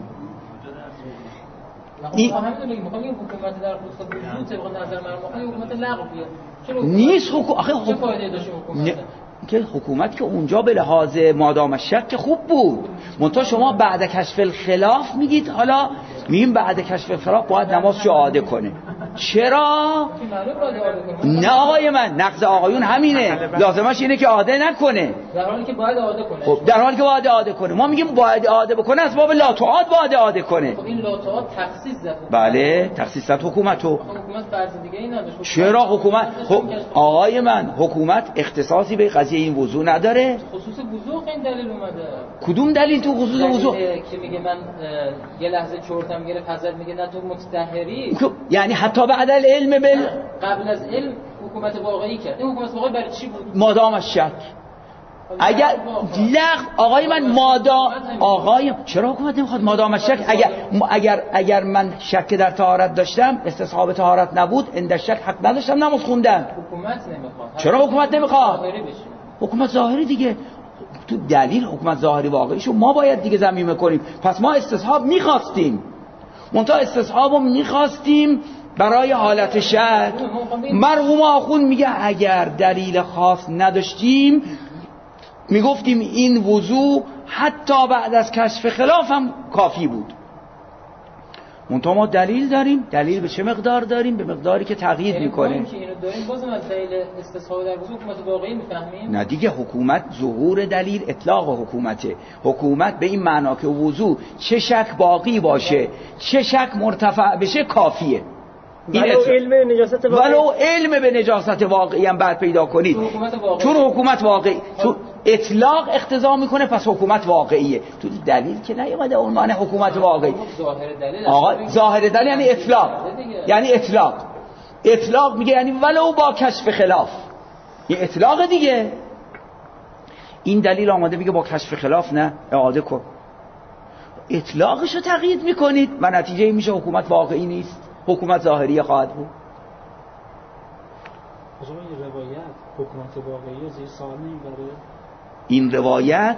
این میخوام این حکومت در خصوص وضو طبق نظر من حکومت لغویه. نیست چه فایده داشت حکومت؟ که حکومت که اونجا به لحاظ مادام شک خوب بود، منتها شما بعد کشف الخلاف میگید حالا میگیم بعد کشف الخلاف باید نمازشو عاده کنه. چرا؟ نه آقای من، نقض آقایون همینه، لازمش اینه که عاده نکنه در حالی که باید عاده کنه. خب در حالی که باید عاده کنه، ما میگیم باید عاده بکنه از باب لا تعاد باید عاده کنه. خب این لا تعاد تخصیص زد. بله تخصیص زد حکومتو. حکومت فرض دیگه ای نداشت. چرا حکومت آقای من حکومت اختصاصی به قضیه این وضو نداره؟ خصوص وضو این دلیل اومده. کدوم دلیل تو خصوص وضو؟ که میگه من یه لحظه چرتم گرفت حضرت میگه نه تو متطهری. یعنی حتی بعد العلم قبل از علم حکومت واقعی کرد. این حکومت واقعی برای چی بود؟ مادام شک. اگر آقای من آقای چرا حکومت نمیخواد مادام شک؟ اگر من شک در طهارت داشتم، استصحاب طهارت نبود، اند شک حق نداشتم نماز خوندن. حکومت نمیخواد. چرا حکومت نمیخواد؟ حکومت ظاهری دیگه. تو دلیل حکومت ظاهری واقعیشو ما باید دیگه ضمیمه کنیم. پس ما استصحاب میخواستیم، منتها استصحابو میخواستیم برای حالت شک. مرحوم آخوند میگه اگر دلیل خاص نداشتیم میگفتیم این وضو حتی بعد از کشف خلاف هم کافی بود. منتها ما دلیل داریم. دلیل به چه مقدار داریم؟ به مقداری که تغییر میکنه. که اینو داریم بازم از دلیل استصحاب در وجود حکومت واقعی میفهمیم. نه دیگه، حکومت ظهور دلیل اطلاق حکومته. حکومت به این معنا که وضوع چه شک باقی باشه چه شک مرتفع بشه کافیه. ولو علم به نجاست واقعی هم بعد پیدا کنید، چون حکومت واقعی چون اطلاق اقتضا میکنه پس حکومت واقعیه. تو دلیل که نیومده عنوان حکومت واقعی. آقا ظاهر دلیل یعنی اطلاق، یعنی اطلاق میگه یعنی ولو با کشف خلاف، یه اطلاق دیگه. این دلیل آماده میگه با کشف خلاف نه، اعاده کن. اطلاقشو تقیید میکنید و نتیجه میشه حکومت واقعی نیست، حکومت ظاهری خواهد بود. این روایت حکومت واقعی زیر سوال نمیبره؟ این روایت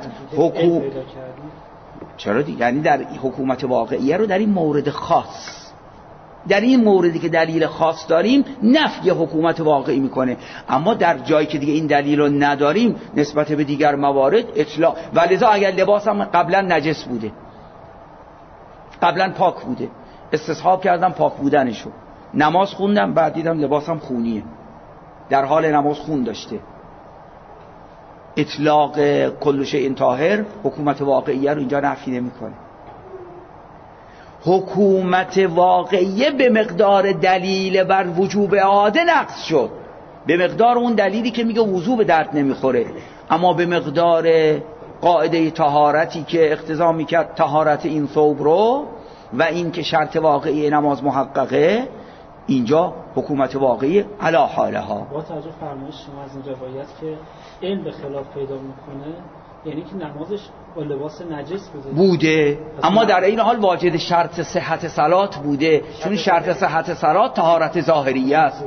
چرا دیگه؟ یعنی در حکومت واقعیه رو در این مورد خاص، در این موردی که دلیل خاص داریم نفی حکومت واقعی میکنه، اما در جایی که دیگه این دلیل رو نداریم نسبت به دیگر موارد اطلاق. ولذا اگر لباسم قبلا نجس بوده، قبلا پاک بوده، استصحاب کردم پاک بودنشو، نماز خوندم بعد دیدم لباسم خونیه، در حال نماز خون داشته، اطلاق کل شیء طاهر حکومت واقعیه رو اینجا نفی نمیکنه. حکومت واقعیه به مقدار دلیل بر وجوب عاده نقض شد، به مقدار اون دلیلی که میگه وضو به درد نمیخوره، اما به مقدار قاعده طهارتی که اقتضا میکرد طهارت این ثوب رو و این که شرط واقعی نماز محققه، اینجا حکومت واقعی علی حالها. با توجه فرمایش شما از این روایت که علم به خلاف پیدا میکنه، یعنی که نمازش با لباس نجس بوده اما در این حال واجد شرط صحت صلات بوده، چون شرط صحت صلات طهارت ظاهریه است.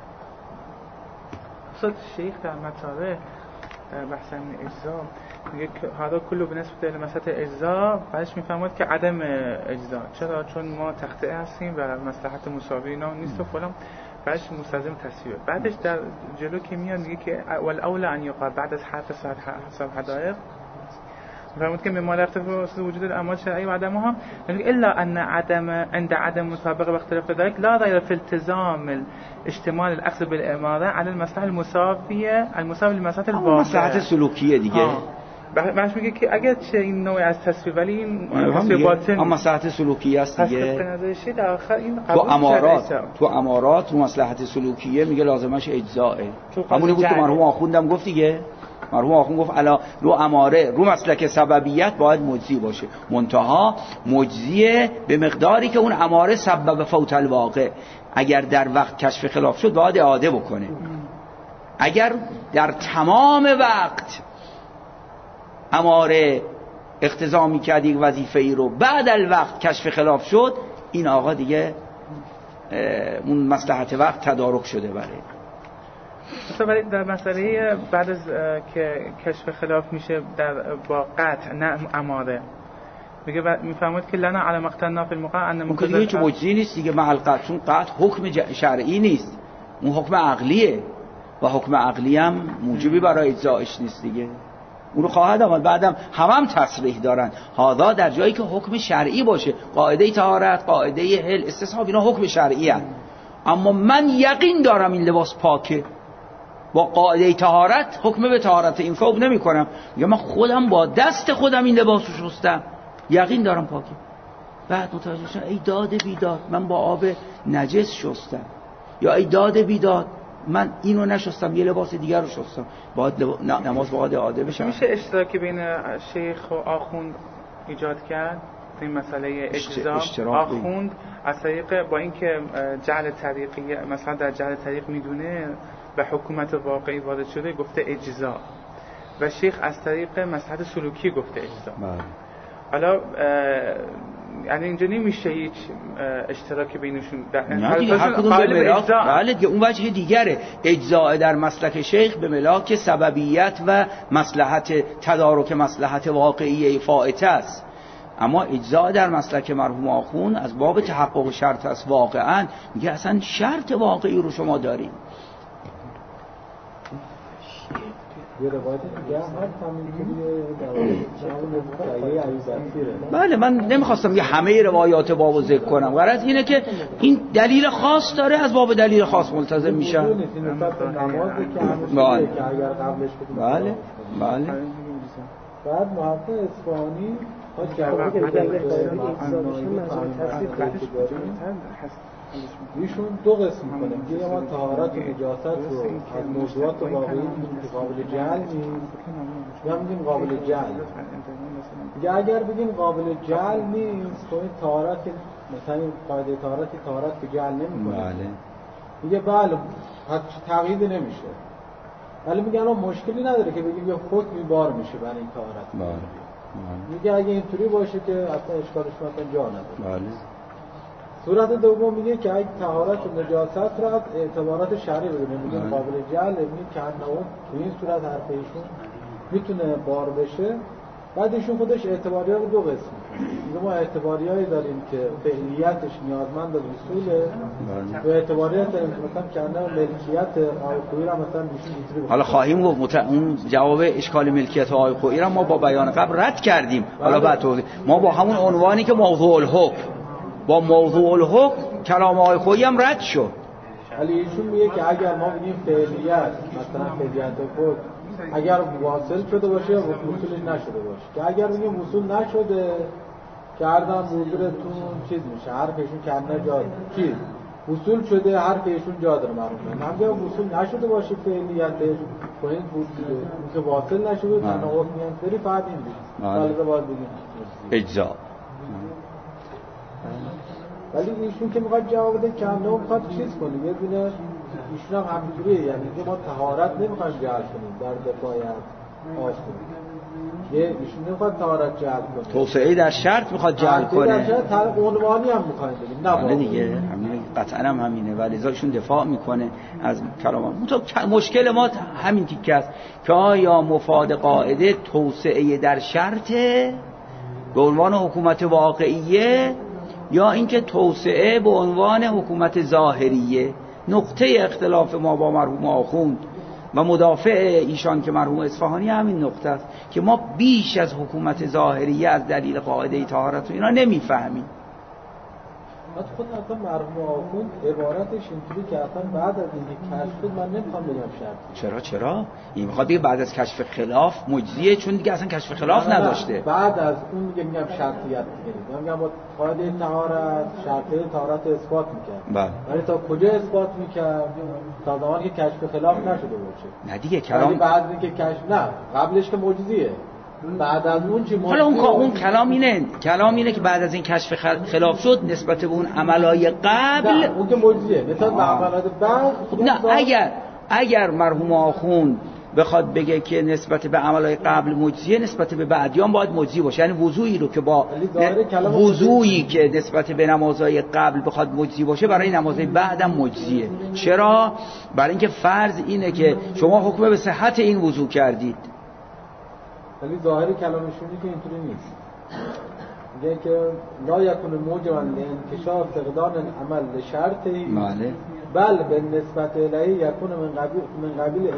استاد شیخ در مطالعه بحث اجزا میگه که هذا کلو به نسبت لمسات اجزا، بعدش میفهمد که عدم اجزا. چرا؟ چون ما تخته هستیم و مصلحت مساوی اینا نیست و فلان، بعدش مستلزم تصویب. بعدش در جلو که میاد میگه که والاولی ان یقال بعد از حرف حساب حدائق فرمود که مما اختلاف وجود الاعمال شرعی و عدمها، الا ان عند عدم مطابقه و اختلاف ذلك لا ضير في التزام اشتمال الاخذ بالاماره على المصلحه المساويه للمصلحه الواقعه، مصلحت سلوکیه دیگه. بعدش میگه که اگر چه این نوع از تصویر، ولی این تصویر باطن اما مصلحت سلوکیه است دیگه. پس به نظرش در آخر این تو امارات رو مصلحت سلوکیه میگه لازمش اجزاءه. همونی بود که مرحوم آخوندم گفت دیگه. مرحوم آخوند گفت الا رو اماره رو مسلک سببیت باید مجزی باشه، منتها مجزیه به مقداری که اون اماره سبب فوت الواقع. اگر در وقت کشف خلاف شد باید اعاده بکنه. اگر در تمام وقت اماره اقتضا میکرد یک وظیفه ای رو بعد الوقت کشف خلاف شد، این آقا دیگه اون مصلحت وقت تدارک شده برای. ولی در مسئله بعد از که کشف خلاف میشه با قطع نه اماره، میگه میفهمید که لنا على مقتنا فی الموقع ان ممکن دیگه چه مجزی نیست دیگه مع القطع، چون قطع حکم شرعی نیست، اون حکم عقلیه و حکم عقلی هم موجبی برای اجزایش نیست دیگه. اون رو خواهد آمد بعدم هم تصریح دارن هذا در جایی که حکم شرعی باشه، قاعده طهارت، قاعده حل، استصحاب، اینا حکم شرعی هست. اما من یقین دارم این لباس پاکه، با قاعده طهارت حکم به طهارت این ثوب نمی کنم، میگم من خودم با دست خودم این لباس رو شستم، یقین دارم پاکه. بعد متوجه شدم ای داد بیداد من با آب نجس شستم، یا ای داد بیداد من اینو نشستم یه لباس دیگر رو شستم، باید نماز باید اعاده بشه. میشه اشتراکی بین شیخ و آخوند ایجاد کرد این مسئله اجزا؟ آخوند از طریق با اینکه جعل طریقی مثلا در جعل طریق میدونه و حکومت واقعی وارد شده گفته اجزا، و شیخ از طریق مصلحت سلوکی گفته اجزا. حالا یعنی اینجا نمیشه هیچ اشتراکی بینشون نه دیگه، هر کدوم به ملاک. بله دیگه، اون وجه دیگره. اجزاء در مسلک شیخ به ملاک سببیت و مصلحت تدارک مصلحت واقعی فائته است، اما اجزاء در مسلک مرحوم آخوند از باب تحقق شرط است. واقعا میگه اصلا شرط واقعی رو شما دارید. یه روایت دیگه هست همین که بله من نمیخواستم یه همه روایات بابو ذکر کنم، غرض اینه که این دلیل خاص داره، از باب دلیل خاص ملتزم میشن. بله بله بله. بعد محقق اصفهانی ایشون دو قسم میکنه، میگه ما طهارت و نجاست رو از موضوعات واقعی که قابل جهل نیست یا میگیم قابل جهل. میگه اگر بگیم قابل جهل نیست تو این طهارت که مثلا قاعده طهارت که جهل نمیکنه. بله. میگه بله تغییر نمیشه، ولی میگن مشکلی نداره که بگیم یه حکمی بار میشه برای این طهارت. بله. میگه اگه اینطوری باشه که اصلا اشکالش مثلا جا نداره. بله. صورت دوم میگه که اگه طهارت و نجاست را اعتبارات شرعی بدونه، میگه قابل جهل، میگه که انه تو این صورت حرف ایشون میتونه بار بشه. بعد ایشون خودش اعتباریا رو دو قسم میگه، ما اعتباریایی داریم که فعلیتش نیازمند اصوله و اعتباریات داریم مثلا که انه ملکیت آقایی را مثلا میشون. حالا خواهیم گفت اون جواب اشکال ملکیت آقایی را ما با بیان قبل رد کردیم. حالا بعد توضیح ما با همون عنوانی که موضوع الحکم، با موضوع الحکم کلام آقای خویی هم رد شد. ولی ایشون میگه که اگر ما بگیم فعلیت مثلا فعلیت خود اگر واصل شده باشه یا وصولش نشده باشه، که اگر بگیم وصول نشده که عرضم حضورتون چیز میشه حرفشون کنه جا چیز وصول شده حرفشون جا داره معلومه. اگر وصول نشده باشه فعلیتش کنید وصوله که واصل نشده تناقض میان سری فقط این دیگه حالا باید بگیم اجزا. ولی ایشون که میخواد جواب بده که هم نمیخواد چیز کنه، یه دونه ایشون هم همینجوریه، یعنی که ما طهارت نمیخوایم جعل کنیم در دفاع از آخون. یه ایشون نمیخواد طهارت جعل کنه، توسعه در شرط میخواد جعل کنه، در شرط عنوانی هم میخوایم بگیم نه بله دیگه همین قطعا هم همینه. ولی ازشون دفاع میکنه از کلام. مشکل ما همین تیکه است که آیا مفاد قاعده توسعه در شرط به عنوان حکومت واقعیه یا اینکه توسعه به عنوان حکومت ظاهریه. نقطه اختلاف ما با مرحوم آخوند و مدافع ایشان که مرحوم اصفهانی همین نقطه است که ما بیش از حکومت ظاهریه از دلیل قاعده طهارت و اینا نمیفهمیم. خود اصلا مرحوم آخوند عبارتش اینطوری که اصلا بعد از اینکه کشف شد من نمیخوام بگم شرط. چرا؟ این میخواد بگه بعد از کشف خلاف مجزیه، چون دیگه اصلا کشف خلاف نداشته. بعد از اون میگم شرطیت دیگه میگم با قاعده طهارت شرطیه طهارت اثبات میکرد. بله. ولی تا کجا اثبات میکرد؟ تا زمانی که کشف خلاف نشده باشه. نه دیگه کلام بعد از اینکه کشف نه قبلش که مجزیه. بعد از اون چی حالا اون کلام اینه که بعد از این کشف خلاف شد نسبت به اون عملای قبل نه اون که مجزیه نسبت به عملات بعد. نه اگر مرحوم آخوند بخواد بگه که نسبت به عملای قبل مجزیه، نسبت به بعدیان باید مجزی باشه. یعنی وضوئی رو که با وضوئی که نسبت به نمازهای قبل بخواد مجزی باشه برای نمازهای بعد هم مجزیه. چرا؟ برای اینکه فرض اینه که شما حکم به صحت این وضو کردید. ولی ظاهر کلامشونی که اینطوری نیست. میگه که لا یکون موجبا لانکشاف فقدان عمل شرطی بل به نسبت الیه یکون من قبیل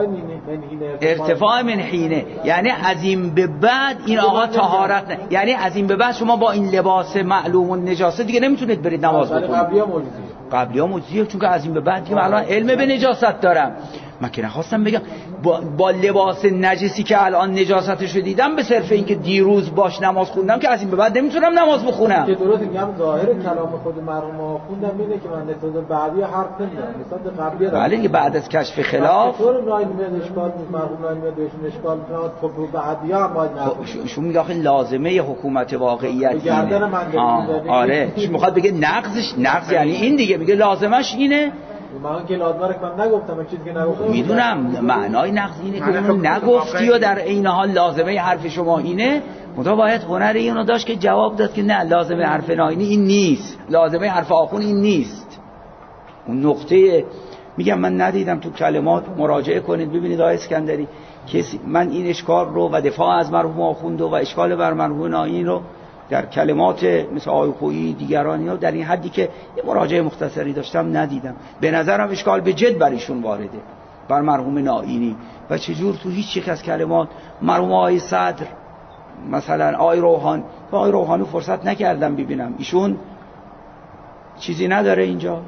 ارتفاع منحینه. یعنی از این به بعد این آقا طهارت نه، یعنی از این به بعد شما با این لباس معلوم و نجاسه دیگه نمیتونید برید نماز بخونید. قبلی ها مجزیه چون که از این به بعد که من الان علم به نجاست دارم. من که نخواستم بگم با لباس نجسی که الان نجاستشو دیدم به صرف اینکه دیروز باش نماز خوندم که از این به بعد نمیتونم نماز بخونم. که درست میگم ظاهر کلام خود مرحوم خوندم اینه که من نسبت بعدی حرف نمیزنم، نسبت قبلی بله دیگه بعد از کشف خلاف طور نایل میاد اشکال مرحوم نایل میاد بهشون اشکال میاد تو بعدی هم باید نباشه. شو میگه آخه لازمه حکومت واقعیت اینه. آره چون میخواد بگه نقض یعنی این دیگه میگه لازمش اینه. من که لازمه من نگفتم، من چیزی که نگفتم میدونم معنای نقض اینه که نگفتی و در عین حال لازمه حرف شما اینه. منتها باید هنر اینو داشت که جواب داد که نه لازمه حرف ناینی این نیست، لازمه حرف آخون این نیست. اون نقطه میگم من ندیدم تو کلمات، مراجعه کنید ببینید آقای اسکندری کسی من این اشکال رو و دفاع از مرحوم آخوند و اشکال بر مرحوم ناینی رو در کلمات مثل آقای خویی دیگرانی ها در این حدی که یه مراجعه مختصری داشتم ندیدم. به نظرم اشکال به جد بر ایشون وارده. بر مرحوم نائینی و چجور تو هیچ یک از کلمات مرحوم آقای صدر مثلا آقای روحانی فرصت نکردم ببینم ایشون چیزی نداره اینجا.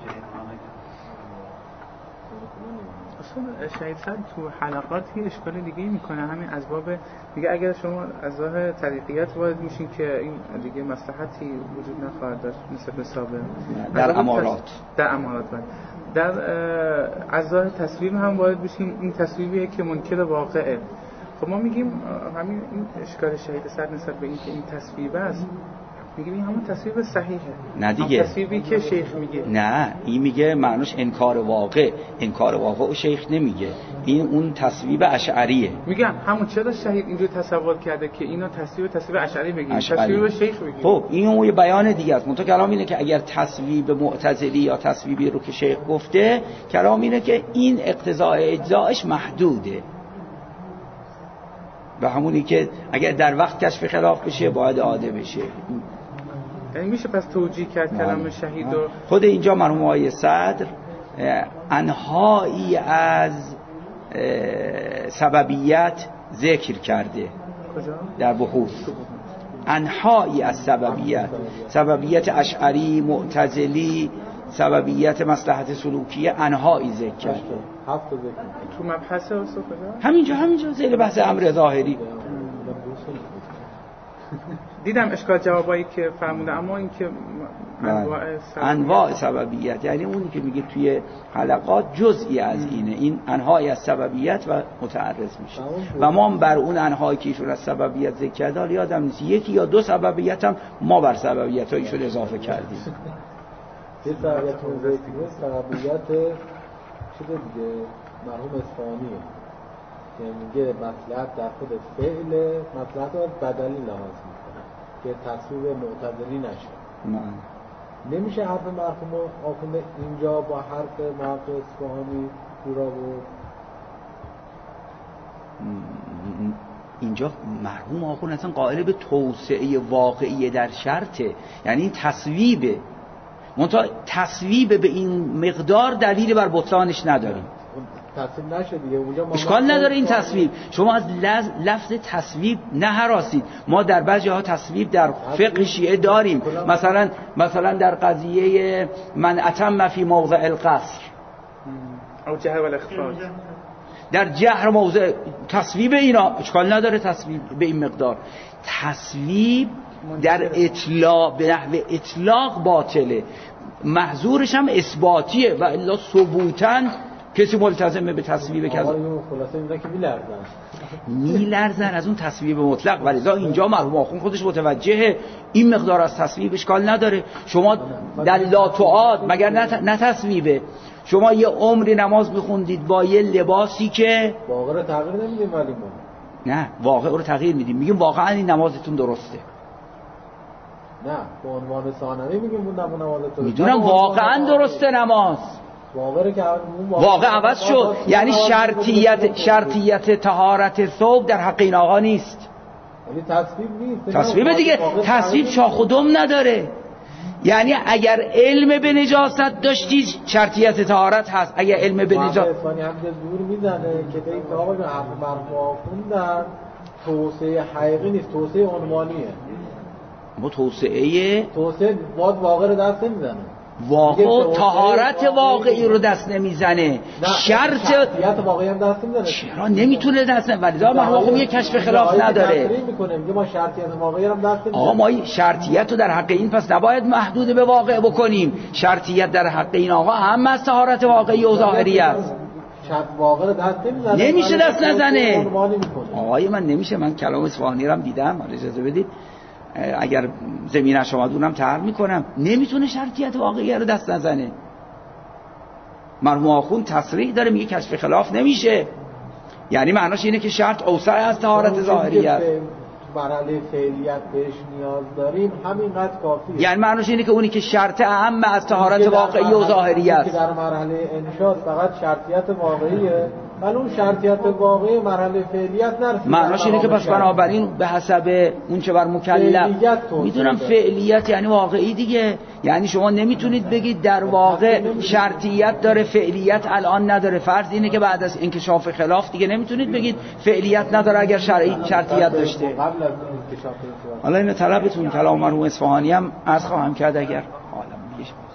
شهید صدر تو حلقاتی اشکال دیگه میکنه، همین از باب میگه اگر شما از راه طریقیت وارد میشین که این دیگه مصلحتی وجود نخواهد داشت مثل سابق در امارات در از راه تصویر هم وارد بشین، این تصویریه که منکر واقعه. خب ما میگیم همین این اشکال شهید صدر نسبت به این که این تصویر است، میگیم این همون تصویر صحیحه. نه دیگه تصویری که شیخ میگه نه، این میگه معنوش انکار واقع و شیخ نمیگه، این اون تصویر اشعریه. میگم همون چرا شهید اینجور تصور کرده که اینا تصویر اشعری بگیم، تصویر شیخ بگیم. خب این اون یه بیان دیگه است. منتها کلام اینه که اگر تصویر معتزلی یا تصویری رو که شیخ گفته، کلام اینه که این اقتضاء اجزاءش محدوده و همونی که اگر در وقت کشف خلاف بشه باید عاده بشه. یعنی میشه پس توجیه کرد کلام شهید و خود اینجا مرحوم آقای صدر انهایی از سببیت ذکر کرده. کجا؟ در بحوث انهایی از سببیت اشعری، معتزلی، سببیت مصلحت سلوکیه، انهایی ذکر کرده. تو مبحث اصل کجا؟ همینجا زیر بحث امر ظاهری. دیدم اشکال جوابایی که فرموده، اما این که انواع سببیت یعنی اونی که میگه توی حلقات جزئی از اینه، این انواعی از سببیت و متعرض میشه و ما بر اون انواعی که ایشون از سببیت ذکر کرده، حالا یادم نیست یکی یا دو سببیت هم ما بر سببیت ها ایشون اضافه کردیم. یه سببیت شده دیگه مرحوم اصفهانیه که میگه مصلحت در خود فعل مصلحت رو بدلی لحاظ میکنه که تصویب معتزلی نشه. نمیشه حرف مرحوم آخونده اینجا با حرف مرحوم اصفهانی پورا بود. اینجا مرحوم آخوند اصلا قائل به توسعه واقعی در شرطه، یعنی این تصویبه، منتها تصویب به این مقدار دلیل بر بطلانش نداریم. تصویب نشه دیگه اونجا اشکال نداره این تصویب. شما از لفظ تصویب نه هراسید. ما در بعضی ها تصویب در فقه شیعه داریم، مثلا در قضیه من اتم فی موضع القصر او جهر و الاخفاء، در جهر موضع تصویب اینا اشکال نداره. تصویب به این مقدار، تصویب در اطلاق به نحو اطلاق باطله، محظورش هم اثباتیه و الا ثبوتاً کسی ملتزمه به تصویب کذا. خلاصه اینا که میلرزن از اون تصویب مطلق، ولی اینجا مرحوم آخوند خودش متوجه این مقدار از تصویب اشکال نداره. شما در لاتوعات مگر نه تصویبه، شما یه عمری نماز میخوندید با یه لباسی که واقع رو تغییر نمیدیم، ولی نه واقع رو تغییر میدیم، میگیم واقعا این نمازتون درسته. نه به عنوان ثانوی میگیم اون نمازتون میدونم واقعا درسته نماز، واقع عوض شد. یعنی شرطیت طهارت ثوب در حق این آقا نیست، یعنی تصویب نیست. تصویب دیگه، تصویب شاخ و دم نداره. یعنی اگر علم به نجاست داشتی شرطیت طهارت هست، اگر علم به نجاست اسفانی هم زور میزنه که به این آقا به حرف مرحوم خوندن توسعه حقیقی نیست، توسعه عنوانیه. ما توسعه باید واقع رو دست نمیزنه، واقع طهارت واقعی رو دست نمیزنه، شرطیت واقعی هم دست نمیزنه. چرا نمیتونه دست نمیزنه؟ ولی دا مرحوم یه کشف خلاف نداره. میگه ما شرطیت واقعی هم دست نمیزنه. آقا ما شرطیت رو در حق این پس نباید محدود به واقع بکنیم. شرطیت در حق این آقا هم از طهارت واقعی و ظاهری است. شرط واقع رو دست نمیزنه، نمیشه دست نزنه. آقای من نمیشه، من کلام اصفهانی رو هم دیدم، اجازه بدید اگر زمینش آمد اونم طرح میکنم. نمیتونه شرطیت واقعی رو دست نزنه. مرحوم آخوند تصریح داره میگه کشف خلاف نمیشه، یعنی معناش اینه که شرط اوسع از طهارت ظاهری است. مرحله فعلیت بهش نیاز داریم همینقدر کافیه. یعنی معناش اینه که اونی که شرط اعم از طهارت واقعی و ظاهری است، که در مرحله انشاء فقط شرطیت واقعیه ولی اون شرطیت واقعی مرحله فعلیت نرسید. معناش اینه که پس بنابراین به حسب اون چه بر مکلف میدونم فعلیت یعنی واقعی دیگه. یعنی شما نمیتونید بگید در واقع شرطیت داره فعلیت الان نداره. فرض اینه که بعد از انکشاف خلاف دیگه نمیتونید بگید فعلیت نداره اگر شرطیت داشته. قبل از انکشاف حالا این طلبتون کلام مرحوم اصفهانی هم عرض خواهم کرد اگر حالا میگه